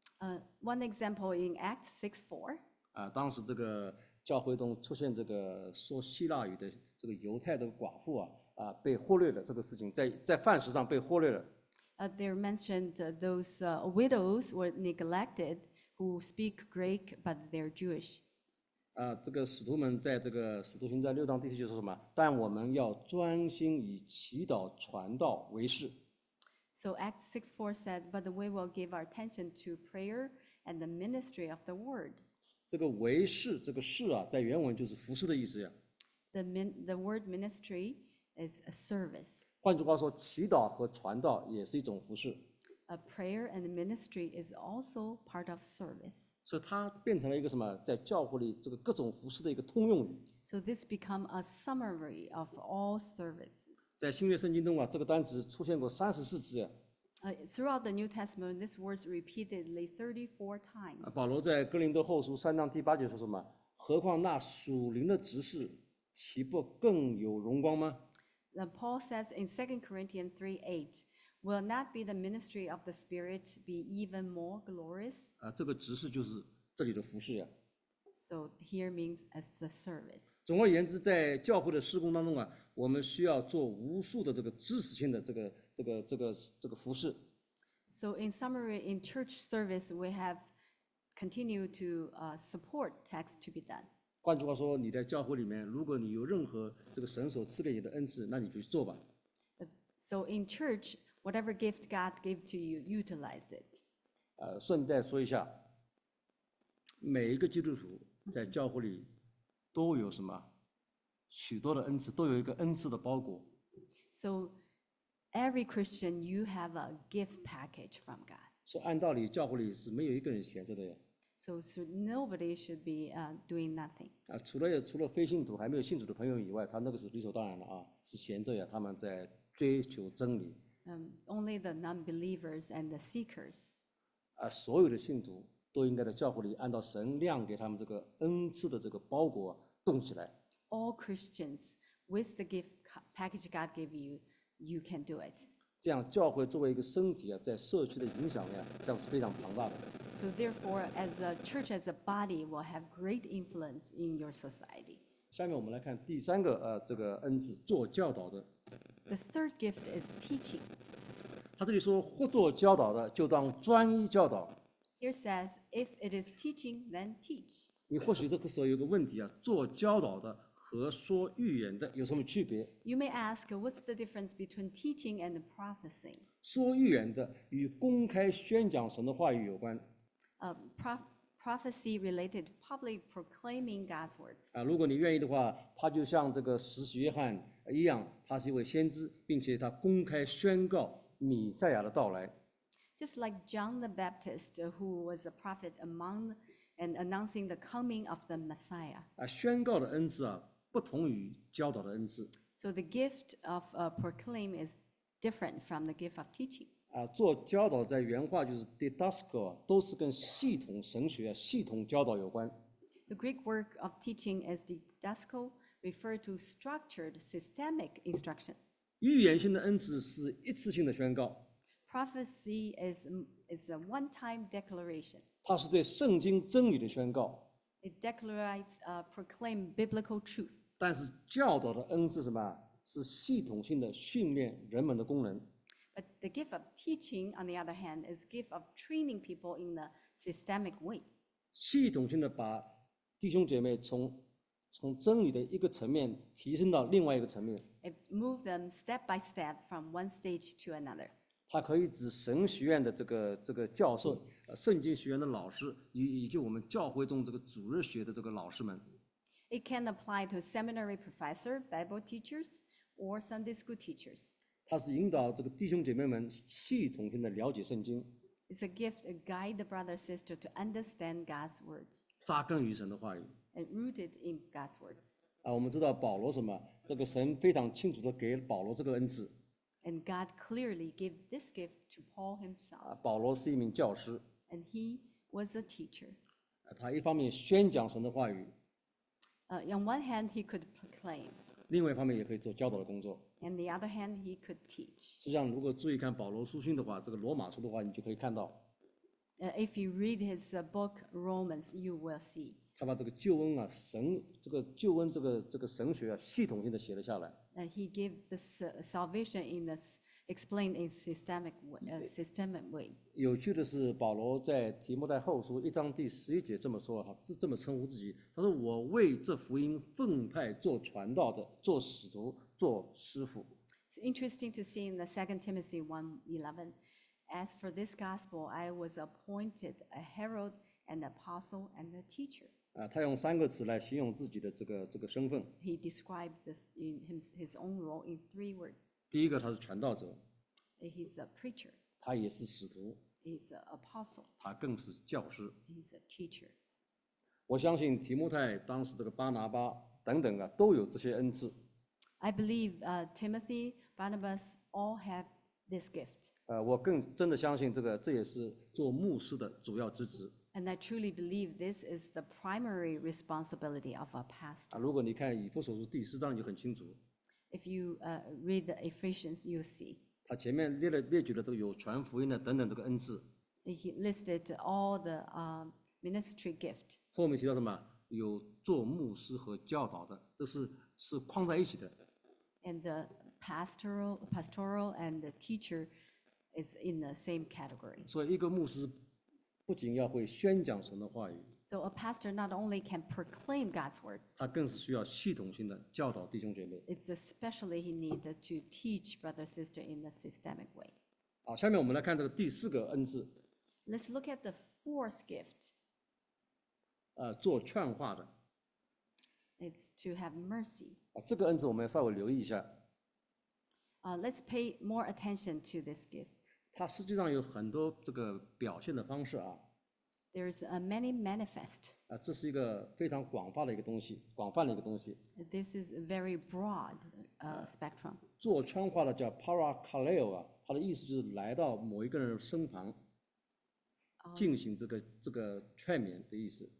One example in Acts 6:4. 当时这个教会中出现这个说希腊语的这个犹太的寡妇被忽略了这个事情，在饭食上被忽略了。 They're mentioned those widows were neglected who speak Greek, but they're Jewish. 这个使徒们在这个使徒行传6章第4节说什么？但我们要专心以祈祷传道为事。 So Acts 6:4 said, "But we will give our attention to prayer and the ministry of the word." 这个为事，这个事啊，在原文就是服侍的意思呀。 The word ministry is a service. 换句话说，祈祷和传道也是一种服侍， A prayer and ministry is also part of service. 所以它变成了一个什么，在教会里这个各种服侍的一个通用语。 So this become a summary of all services. 在新约圣经中啊，这个单词出现过34次呀。 Throughout the New Testament, this word repeatedly 34 times. 保罗在哥林多后书3章第8节说什么？何况那属灵的执事，岂不更有荣光吗？ Paul says in 2 Corinthians 3:8, "Will not be the ministry of the Spirit be even more glorious?" 这个执事就是这里的服侍呀。 So here means as the service. 总而言之，在教会的施工当中啊，我们需要做无数的这个知识性的这个服侍。 So in summary, in church service, we have continued to support tasks to be done. 换句话说，你在教会里面，如果你有任何这个神所赐给你的恩赐，那你就去做吧。 So in church, whatever gift God gave to you, utilize it. 顺带说一下，每一个基督徒在教会里都有什么许多的恩赐，都有一个恩赐的包裹。 So every Christian, you have a gift package from God. 所以按道理，教会里是没有一个人闲着的呀。 So nobody should be doing nothing. 除了非信徒还没有信主的朋友以外，他那个是理所当然的啊，是闲着呀，他们在追求真理。 Only the non-believers and the seekers. 所有的信徒都应该在教会里按照神量给他们这个恩赐的这个包裹动起来。 All Christians, with the gift package God gave you, you can do it. 这样，教会作为一个身体啊，在社区的影响呀，这样是非常庞大的。 So therefore, as a church, as a body, will have great influence in your society. 下面我们来看第3个这个恩赐，做教导的。 The third gift is teaching. 他这里说，或做教导的，就当专一教导。 Here says, if it is teaching, then teach. 你或许这个时候有个问题啊，做教导的和说预言的有什么区别？ You may ask, what's the difference between teaching and prophecy? 说预言的与公开宣讲神的话语有关 Prophecy related to public proclaiming God's words. 啊。如果你愿意的话，他就像这个使徒约翰一样，他是一位先知，并且他公开宣告弥赛亚的到来。 Just like John the Baptist, who was a prophet among and announcing the coming of the Messiah. 啊，宣告的恩赐啊，不同于教导的恩赐。 So the gift of proclaim is different from the gift of teaching. 啊，做教导在原话就是 didasko， 啊都是跟系统神学、系统教导有关。 The Greek word of teaching is didasko, refer to structured systemic instruction. 预言性的恩赐是一次性的宣告， Prophecy is a one-time declaration. 它是对圣经真理的宣告。 It proclaim biblical truth. 但是教导的恩赐是什么？是系统性的训练人们的功能。 But the gift of teaching, on the other hand, is gift of training people in a systemic way. 系统性的把弟兄姐妹从真理的一个层面提升到另外一个层面。 It moved them step by step from one stage to another. 它可以指神学院的这个教授，圣经学院的老师，以及我们教会中这个主日学的这个老师们。 It can apply to seminary professor, Bible teachers, or Sunday school teachers. 它是引导这个弟兄姐妹们系统性的了解圣经， It's a gift to guide the brother sister to understand God's words 扎根于神的话语。 and rooted in God's words. 啊，我们知道保罗什么？这个神非常清楚的给保罗这个恩赐。 And God clearly gave this gift to Paul himself. 啊，保罗是一名教师， And he was a teacher. 他一方面宣讲神的话语， On one hand, he could proclaim. 另外一方面也可以做教导的工作。 On the other hand, he could teach. 实际上，如果注意看保罗书信的话，这个罗马书的话，你就可以看到， If you read his book, Romans, you will see. 他把这个救恩啊，这个救恩这个神学啊，系统性的写了下来。 He gave this salvation in this explained in systemic way. 有趣的是，保罗在提摩太后书1章第11节这么说哈，是这么称呼自己，他说：“我为这福音奉派做传道的，做使徒，做师傅。” It's interesting to see in the 2 Timothy 1:11, as for this gospel, I was appointed a herald, an apostle, and a teacher. 啊，他用3个词来形容自己的这个身份。 He described this in his own role in 3 words. 第一个，他是传道者， He's a preacher, 他也是使徒， he's an apostle, 他更是教师。 he's a teacher. 我相信提摩太当时这个巴拿巴等等啊，都有这些恩赐。 I believe Timothy, Barnabas all had this gift. 我更真的相信这也是做牧师的主要职责。 And I truly believe this is the primary responsibility of a pastor. 啊，如果你看以弗所书第4章，就很清楚， If you read the Ephesians, you'll see. 他前面列举了这个有传福音的等等这个恩赐， He listed all the ministry gift. 后面提到什么？有做牧师和教导的，这是框在一起的。 And the pastoral and the teacher is in the same category. 所以一个牧师不仅要会宣讲神的话语， So a pastor not only can proclaim God's words, 他更是需要系统性的教导弟兄姐妹。 it's especially he needed to teach brother sister in a systemic way. 好，下面我们来看这个第4个恩赐， Let's look at the 4th gift. 做劝化的。 It's to have mercy. 啊，这个恩赐我们要稍微留意一下， Let's pay more attention to this gift. 它实际上有很多这个表现的方式啊。 There's many manifest. 啊，这是一个非常广泛的一个东西。 This is a very broad spectrum. 做劝化的叫 parakaleo 啊，它的意思就是来到某一个人身旁，进行这个劝勉的意思。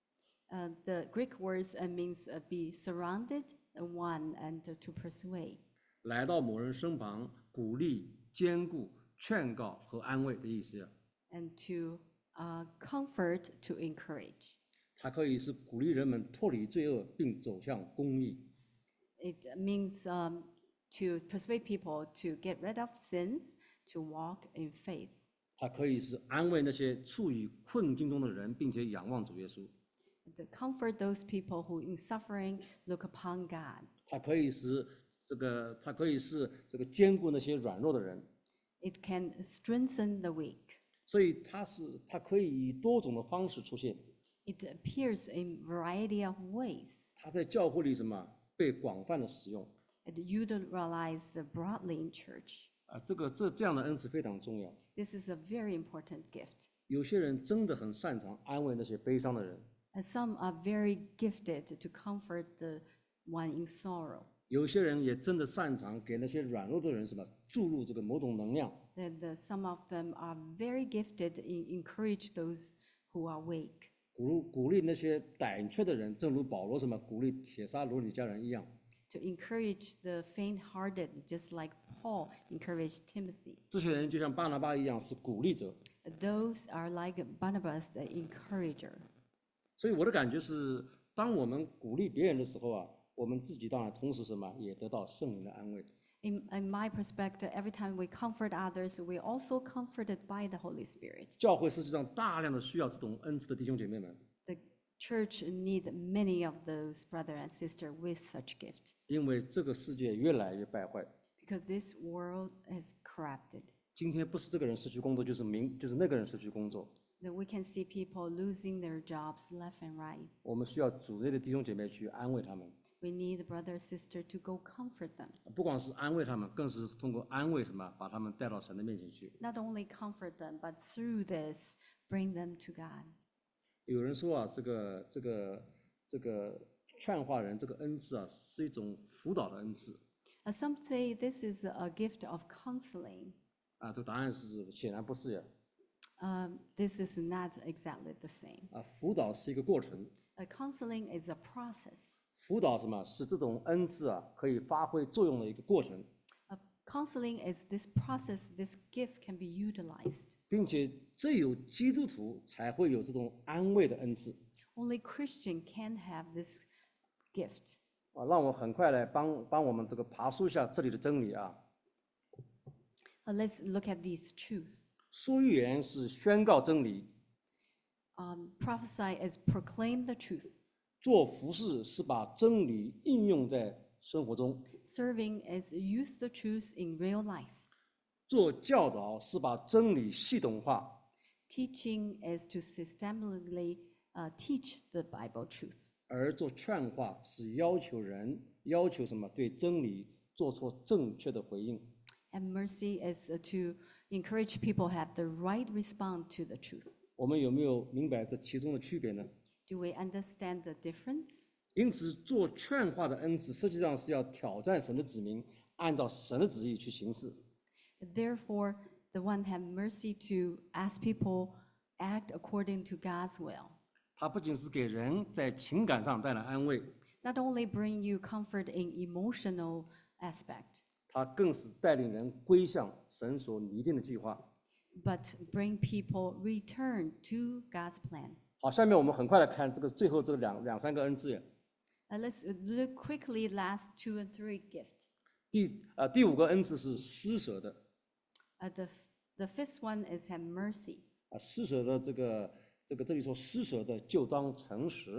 The Greek words means be surrounded, one, and to persuade. 来到某人身旁，鼓励、兼顾、劝告和安慰的意思。 And to comfort, to encourage. 它可以是鼓励人们脱离罪恶，并走向公义。 It means to persuade people to get rid of sins, to walk in faith. 它可以是安慰那些处于困境中的人，并且仰望主耶稣。 To comfort those people who in suffering look upon God. 它可以是这个兼顾那些软弱的人， It can strengthen the weak. 所以它可以以多种的方式出现。 It appears in variety of ways. 它在教会里被广泛的使用 It utilized broadly in church. 啊，这样的恩赐非常重要。 This is a very important gift. 有些人真的很擅长安慰那些悲伤的人， And some are very gifted to comfort the one in sorrow. 有些人也真的擅长给那些软弱的人注入这个某种能量。 And some of them are very gifted in encourage those who are weak. 鼓励那些胆怯的人，正如保罗鼓励帖撒罗尼迦人一样。 To encourage the faint-hearted, just like Paul encouraged Timothy. 这些人就像巴拿巴一样，是鼓励者。 Those are like Barnabas, the encourager. 所以我的感觉是，当我们鼓励别人的时候啊，我们自己当然同时也得到圣灵的安慰。 In my perspective, every time we comfort others, we're also comforted by the Holy Spirit. 教会实际上大量的需要这种恩赐的弟兄姐妹们， The church need many of those brother and sister with such gift, 因为这个世界越来越败坏。 because this world is corrupted. 今天不是这个人失去工作，就是那个人失去工作。 That we can see people losing their jobs left and right. 我们需要主内的弟兄姐妹去安慰他们， We need brother sister to go comfort them. 不光是安慰他们，更是通过安慰把他们带到神的面前去。 Not only comfort them, but through this, bring them to God. 有人说啊，这个劝化人这个恩赐啊，是一种辅导的恩赐 Some say this is a gift of counseling. 啊，这个答案是显然不是呀。 This is not exactly the same. 啊，辅导是一个过程， Counseling is a process. 辅导是这种恩赐啊可以发挥作用的一个过程， Counseling is this process, this gift can be utilized. 并且只有基督徒才会有这种安慰的恩赐 Only Christian can have this gift. 啊。让我很快来帮我们这个爬梳一下这里的真理啊。 Let's look at these truths. 说预言是宣告真理， Prophesy is proclaim the truth. 做服饰是把真理应用在生活中， Serving is use the truth in real life. 做教导是把真理系统化， Teaching is to systematically teach the Bible truth. 而做劝化是要求对真理做出正确的回应。 And mercy is to encourage people have the right response to the truth. 我们有没有明白这其中的区别呢？ Do we understand the difference? 因此，做劝化的恩赐实际上是要挑战神的子民，按照神的旨意去行事。 Therefore, the one have mercy to ask people act according to God's will. 它不仅是给人在情感上带来安慰， Not only bring you comfort in emotional aspect, 它更是带领人归向神所拟定的计划。 but bring people return to God's plan. 好，下面我们很快来看最后这两三个恩赐。 Let's look quickly last 2 and 3 gift. 第五个恩赐是施舍的 The fifth one is have mercy. 啊，施舍的这里说施舍的就当诚实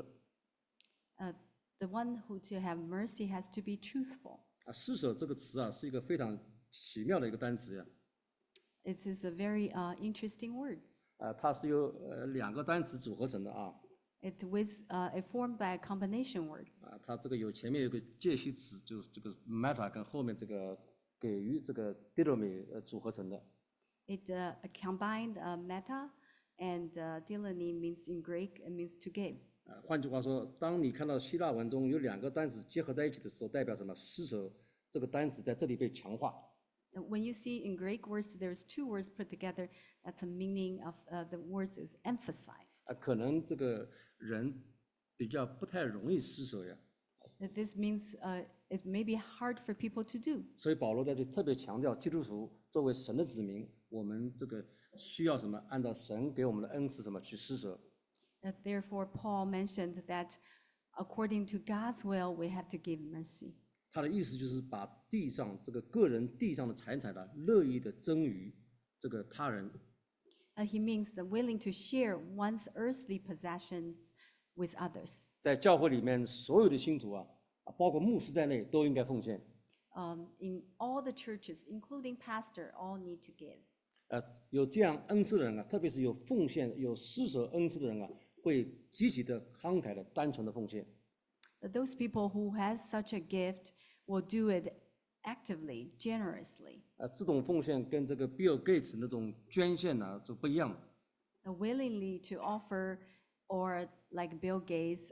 The one who to have mercy has to be truthful. 啊，施舍这个词啊是一个非常奇妙的一个单词呀。 It is a very interesting words. 啊，它是由两个单词组合成的啊。 It was formed by combination words. 啊，它前面有个介系词，就是这个 meta 跟后面这个给予这个 didomi 组合成的。 It combined meta and dilani means in Greek it means to give. 换句话说，当你看到希腊文中有两个单词结合在一起的时候，代表什么？施舍这个单词在这里被强化。 When you see in Greek words there's two words put together, that's the meaning of the words is emphasized. 啊，可能这个人比较不太容易施舍呀， This means it may be hard for people to do. 所以保罗在这里特别强调，基督徒作为神的子民，我们这个需要什么？按照神给我们的恩赐去施舍。 Therefore, Paul mentioned that according to God's will, we have to give mercy. 他的意思就是把地上个人地上的财产乐意的赠予这个他人。 He means the willing to share one's earthly possessions with others. 在教会里面，所有的信徒啊，包括牧师在内，都应该奉献。 In all the churches, including pastor, all need to give. 有这样恩赐的人啊，特别是有奉献、有施舍恩赐的人啊，会积极的、慷慨的、单纯的奉献。 Those people who has such a gift will do it actively, generously. 这种奉献跟这个比尔盖茨那种捐献呢，这不一样的。 Willingly to offer, or like Bill Gates,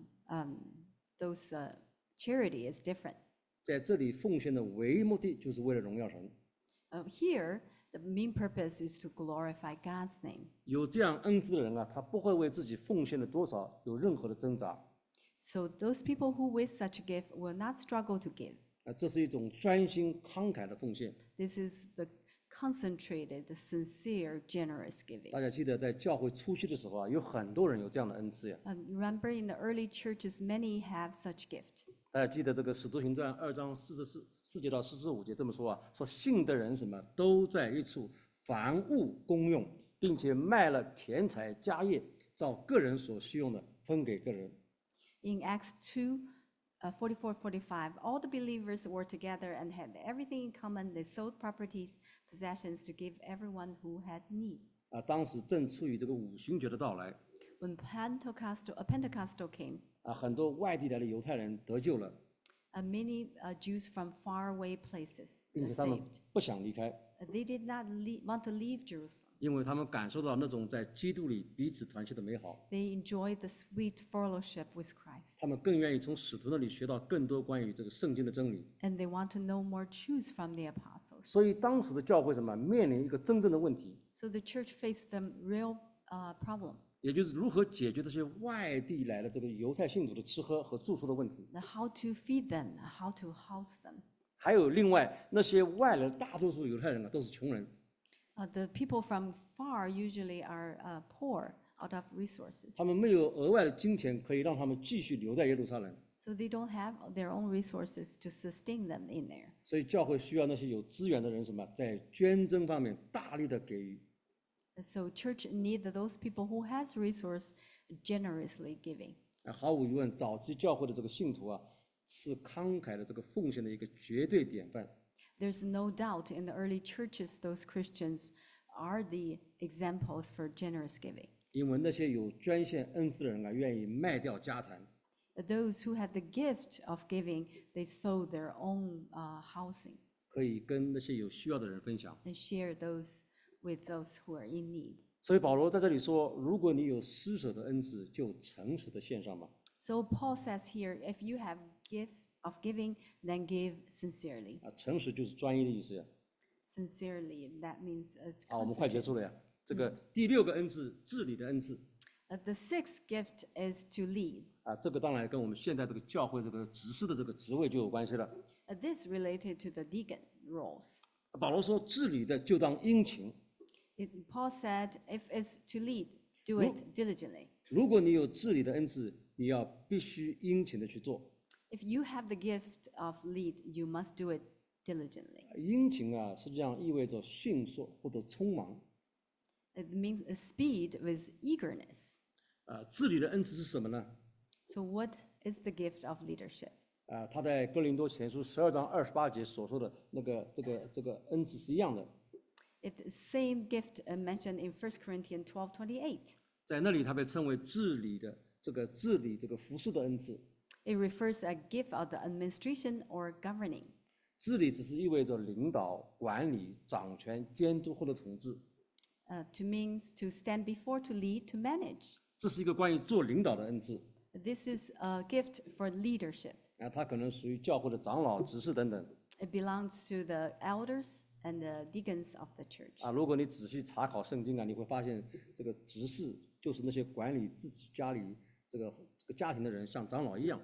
those charity is different. 在这里奉献的唯一目的就是为了荣耀神。 Here, the main purpose is to glorify God's name. 有这样恩赐的人啊，他不会为自己奉献了多少有任何的挣扎。 So those people who with such a gift will not struggle to give. 这是一种专心慷慨的奉献。 This is the concentrated, the sincere, generous giving. 大家记得在教会初期的时候啊，有很多人有这样的恩赐呀。 Remember, in the early churches, many have such gift. 大家记得这个《使徒行传》2章44节到45节这么说啊，说信的人什么都在一处，凡物公用，并且卖了田财家业，照个人所需用的分给个人。 In Acts 2, 44, 45, all the believers were together and had everything in common. They sold properties, possessions to give everyone who had need. 当时正处于这个五旬节的到来。 When Pentecostal came, 很多外地来的犹太人得救了， many Jews from faraway places 并 were 且他们 saved. 不想离开， They did not want to leave Jerusalem. 因为他们感受到那种在基督里彼此团结的美好。 They enjoyed the sweet fellowship with Christ. 他们更愿意从使徒那里学到更多关于这个圣经的真理。 And they want to know more truths from the apostles. 所以当时的教会面临一个真正的问题， So the church faced the real problem. 也就是如何解决这些外地来的这个犹太信徒的吃喝和住宿的问题。 How to feed them, how to house them. 还有另外那些外来的大多数犹太人啊，都是穷人， The people from far usually are poor, out of resources. 他们没有额外的金钱可以让他们继续留在耶路撒冷， So they don't have their own resources to sustain them in there. 所以教会需要那些有资源的人在捐赠方面大力的给予。 So church need those people who has resource generously giving. 毫无疑问，早期教会的这个信徒啊，是慷慨的这个奉献的一个绝对典范。 There's no doubt in the early churches, those Christians are the examples for generous giving. 因为那些有捐献恩赐的人啊，愿意卖掉家产， Those who have the gift of giving, they sold their own housing 可以跟那些有需要的人分享。 and share those with those who are in need. 所以保罗在这里说，如果你有施舍的恩赐，就诚实的献上吧。 So Paul says here, if you have gift of giving, then give sincerely. 诚实就是专一的意思呀。 Sincerely, that means it's 我们快结 concentrated. 束了呀。这个第6个恩赐，治理的恩赐 The sixth gift is to lead. 这个当然跟我们现在这个教会这个执事的这个职位就有关系了。 This related to the deacon roles. 保罗说，治理的就当殷勤。 Paul said, if it's to lead, do it diligently. 如果你有治理的恩赐，你要必须殷勤的去做。 If you have the gift of lead, you must do it diligently. 殷勤啊，实际上意味着迅速或者匆忙。 It means speed with eagerness. 治理的恩赐是什么呢？ So what is the gift of leadership? 他在哥林多前书12章28节所说的这个恩赐是一样的。 It's the same gift mentioned in 1 Corinthians 12:28. 在那里，他被称为治理这个服饰的恩赐。 It refers a gift of the administration or governing. 治理只是意味着领导、管理、掌权、监督或者统治。 To means to stand before, to lead, to manage. 这是一个关于做领导的恩赐。 This is a gift for leadership. 它可能属于教会的长老、执事等等。 It belongs to the elders and the deacons of the church. 如果你仔细查考圣经你会发现这个执事就是那些管理自己家里这个家庭的人，像长老一样。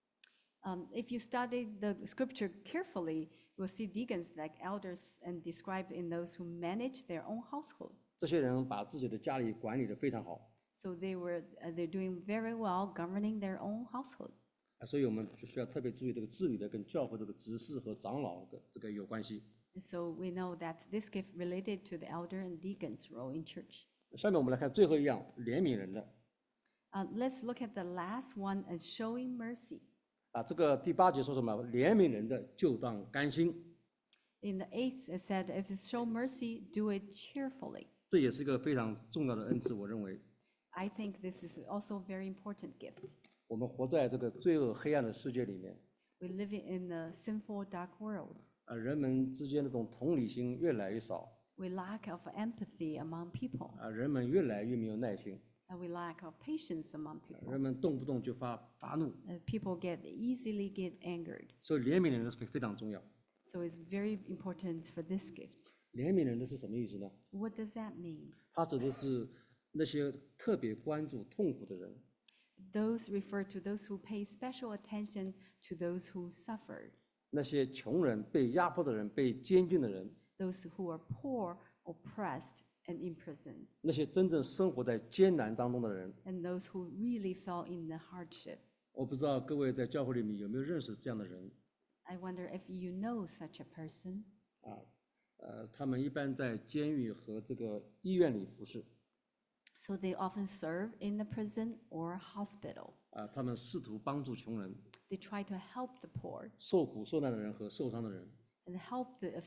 If you study the scripture carefully, you will see deacons like elders and described in those who manage their own household. 这些人把自己的家里管理得非常好。 So they're doing very well governing their own household. 所以我们就需要特别注意这个治理的跟教会这个执事和长老的这个有关系。 So we know that this gift related to the elder and deacons role in church. 下面我们来看最后一样，怜悯人的。 Let's look at the last one, showing mercy. 这个第8节说什么？怜悯人的就当甘心， In the 8th, it said, if you show mercy, do it cheerfully. 这也是一个非常重要的恩赐。我认为， I think this is also a very important gift. 我们活在这个罪恶黑暗的世界里面， We live in a sinful, dark world. 人们之间这种同理心越来越少， We lack of empathy among people. 人们越来越没有耐心， We lack of patience among people. 人们动不动就发怒， People easily get angered. 所以怜悯人的是非常重要。 So it's very important for this gift. 怜悯人的是什么意思呢？ What does that mean? 它指的是那些特别关注痛苦的人， Those refer to those who pay special attention to those who suffered, 那些穷人、被压迫的人、被监禁的人， those who are poor, oppressed, and imprisoned, 那些真正生活在艰难当中的人。 and those who really fell in the hardship. 我不知道各位在教会里面有没有认识这样的人 I wonder if you know such a person. 他们一般在监狱和这个医院里服侍 So they often serve in the prison or hospital. 他们试图帮助穷人、 They try to help the poor 受苦受难的人和受伤的人。 and help the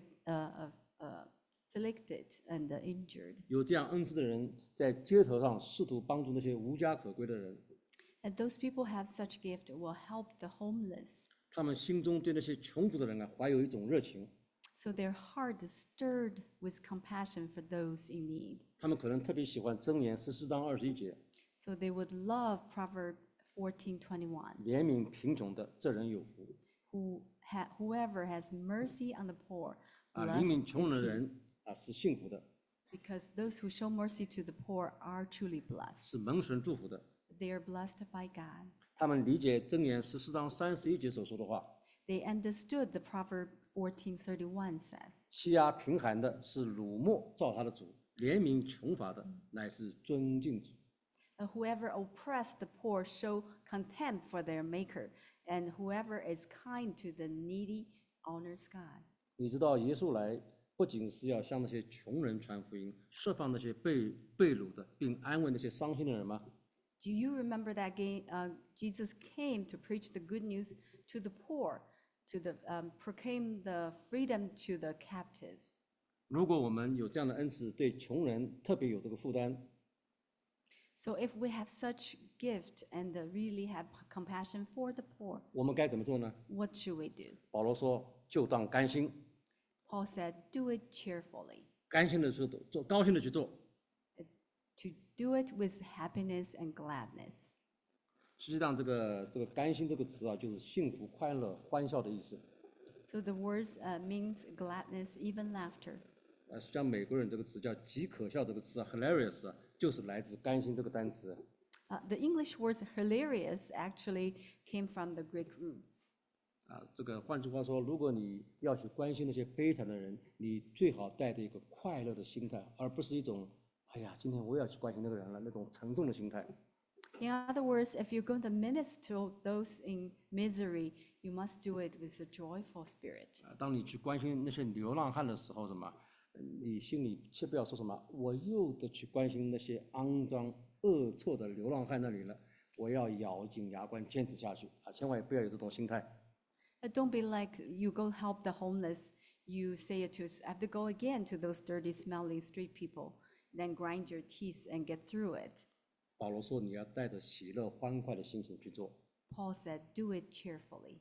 afflicted and the injured. 有这样恩赐的人，在街头上试图帮助那些无家可归的人。 And those people have such gift will help the homeless. 他们心中对那些穷苦的人怀有一种热情， So their heart is stirred with compassion for those in need. 他们可能特别喜欢箴言14章21节， So they would love Proverb 14:21. 怜悯贫穷的，这人有福。 Whoever has mercy on the poor, 怜悯 blessed 穷人 is 的 he. 人是幸福的， Because those who show mercy to the poor are truly blessed. 是蒙神祝福的。 They are blessed by God. 他们理解箴言14章31节所说的话， They understood the Proverb 14:31 says, 欺压贫寒的是辱没造他的主，怜悯穷乏的乃是尊敬主。 Whoever oppressed the poor show contempt for their maker, and whoever is kind to the needy honors God. 你知道耶稣来不仅是要向那些穷人传福音，释放那些被掳的，并安慰那些伤心的人吗？ Do you remember that Jesus came to preach the good news to the poor, to proclaim the freedom to the captive? 如果我们有这样的恩赐，对穷人特别有这个负担， So if we have such gift and really have compassion for the poor, 我们该怎么做呢？ what should we do? 保罗说：“就当甘心， Paul said, do it cheerfully. 甘心的去做，高兴的去做。” To do it with happiness and gladness. 实际上，这个“甘心”这个词就是幸福、快乐、欢笑的意思。 So the words means gladness, even laughter. 实际上，美国人这个词叫“极可笑”这个词hilarious 就是来自“甘心”这个单词。 The English words hilarious actually came from the Greek roots. 这个换句话说，如果你要去关心那些悲惨的人，你最好带着一个快乐的心态，而不是一种“哎呀，今天我也要去关心那个人了”那种沉重的心态。 In other words, if you're going to minister to those in misery, you must do it with a joyful spirit. 当你去关心那些流浪汉的时候，你心里切不要说什么，我又得去关心那些肮脏恶臭的流浪汉那里了，我要咬紧牙关坚持下去千万也不要有这种心态。 Don't be like you go help the homeless. You say it to, I have to go again to those dirty, smelling street people, then grind your teeth and get through it. 保罗说，你要带着喜乐欢快的心情去做。 Paul said, do it cheerfully.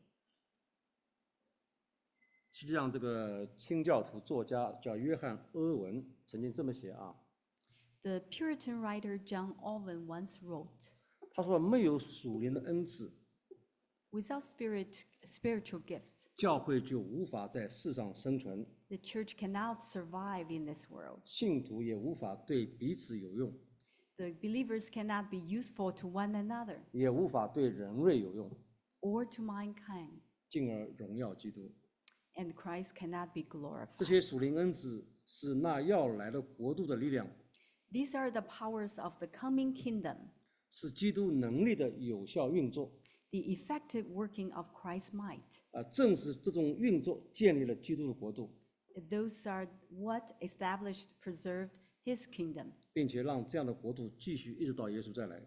实际上，这个清教徒作家叫约翰·阿文曾经这么写 The Puritan writer John Owen once wrote, 他说没有属灵的恩赐， without spiritual gifts, 教会就无法在世上生存， the church cannot survive in this world. 信徒也无法对彼此有用， The believers cannot be useful to one another 也无法对人类有用， or to mankind, 进而荣耀基督。 and Christ cannot be 这 glorified. 些属灵恩赐是那要来的国度的力量， These are the powers of the coming kingdom, 是基督能力的有效运作。 the effective working of Christ's might. 正是这种运作建立了基督的国度， Those are what established, preserved his kingdom, 并且让这样的国度继续一直到耶稣再来。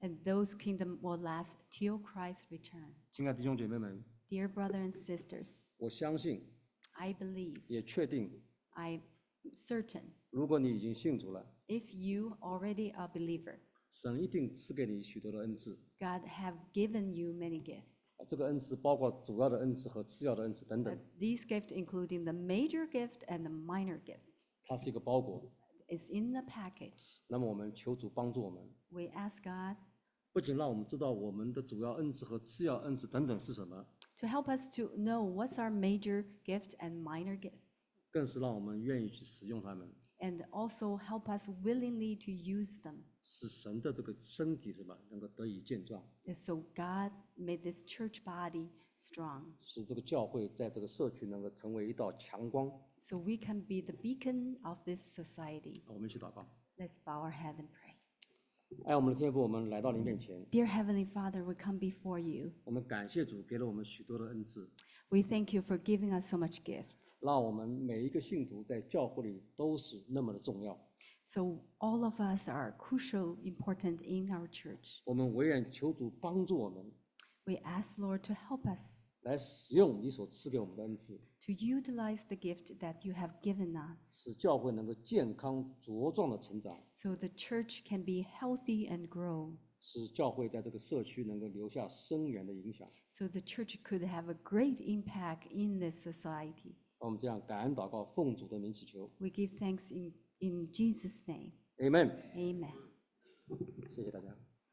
And those kingdom will last till Christ's return. 亲爱的弟兄姐妹们， Dear brothers and sisters, 我相信 I believe, 也确定， I'm certain, 如果你已经信主了， if you already a believer, 神一定赐给你许多的恩赐。 God have given you many gifts. 这个恩赐包括主要的恩赐和次要的恩赐等等， These gifts, including the major gift and the minor gifts, 它是一个包裹。 is in the package. 那么我们求主帮助我们， We ask God 不仅让我们知道我们的主要恩赐和次要恩赐等等是什么， to help us to know what's our major gift and minor gifts, 更是让我们愿意去使用它们， and also help us willingly to use them. 使神的这个身体什么能够得以健壮， And so God made this church body strong, 使这个教会在这个社区能够成为一道强光。 so we can be the beacon of this society. 我们一起祷告。 Let's bow our head and pray. 爱我们的天父，我们来到你面前， Dear Heavenly Father, we come before you. 我们感谢主给了我们许多的恩赐， We thank you for giving us so much gift. 让我们每一个信徒在教会里都是那么的重要。 So all of us are crucial, important in our church. 我们唯愿求主帮助我们 We ask Lord to help us 来使用你所赐给我们的恩赐， to utilize the gift that you have given us, 使教会能够健康茁壮的成长， so the church can be healthy and grow, 使教会在这个社区能够留下深远的影响。 so the church could have a great impact in this society. 我们这样感恩祷告，奉主的名祈求 We give thanks in Jesus' name. ，Amen。 Amen. 谢谢大家。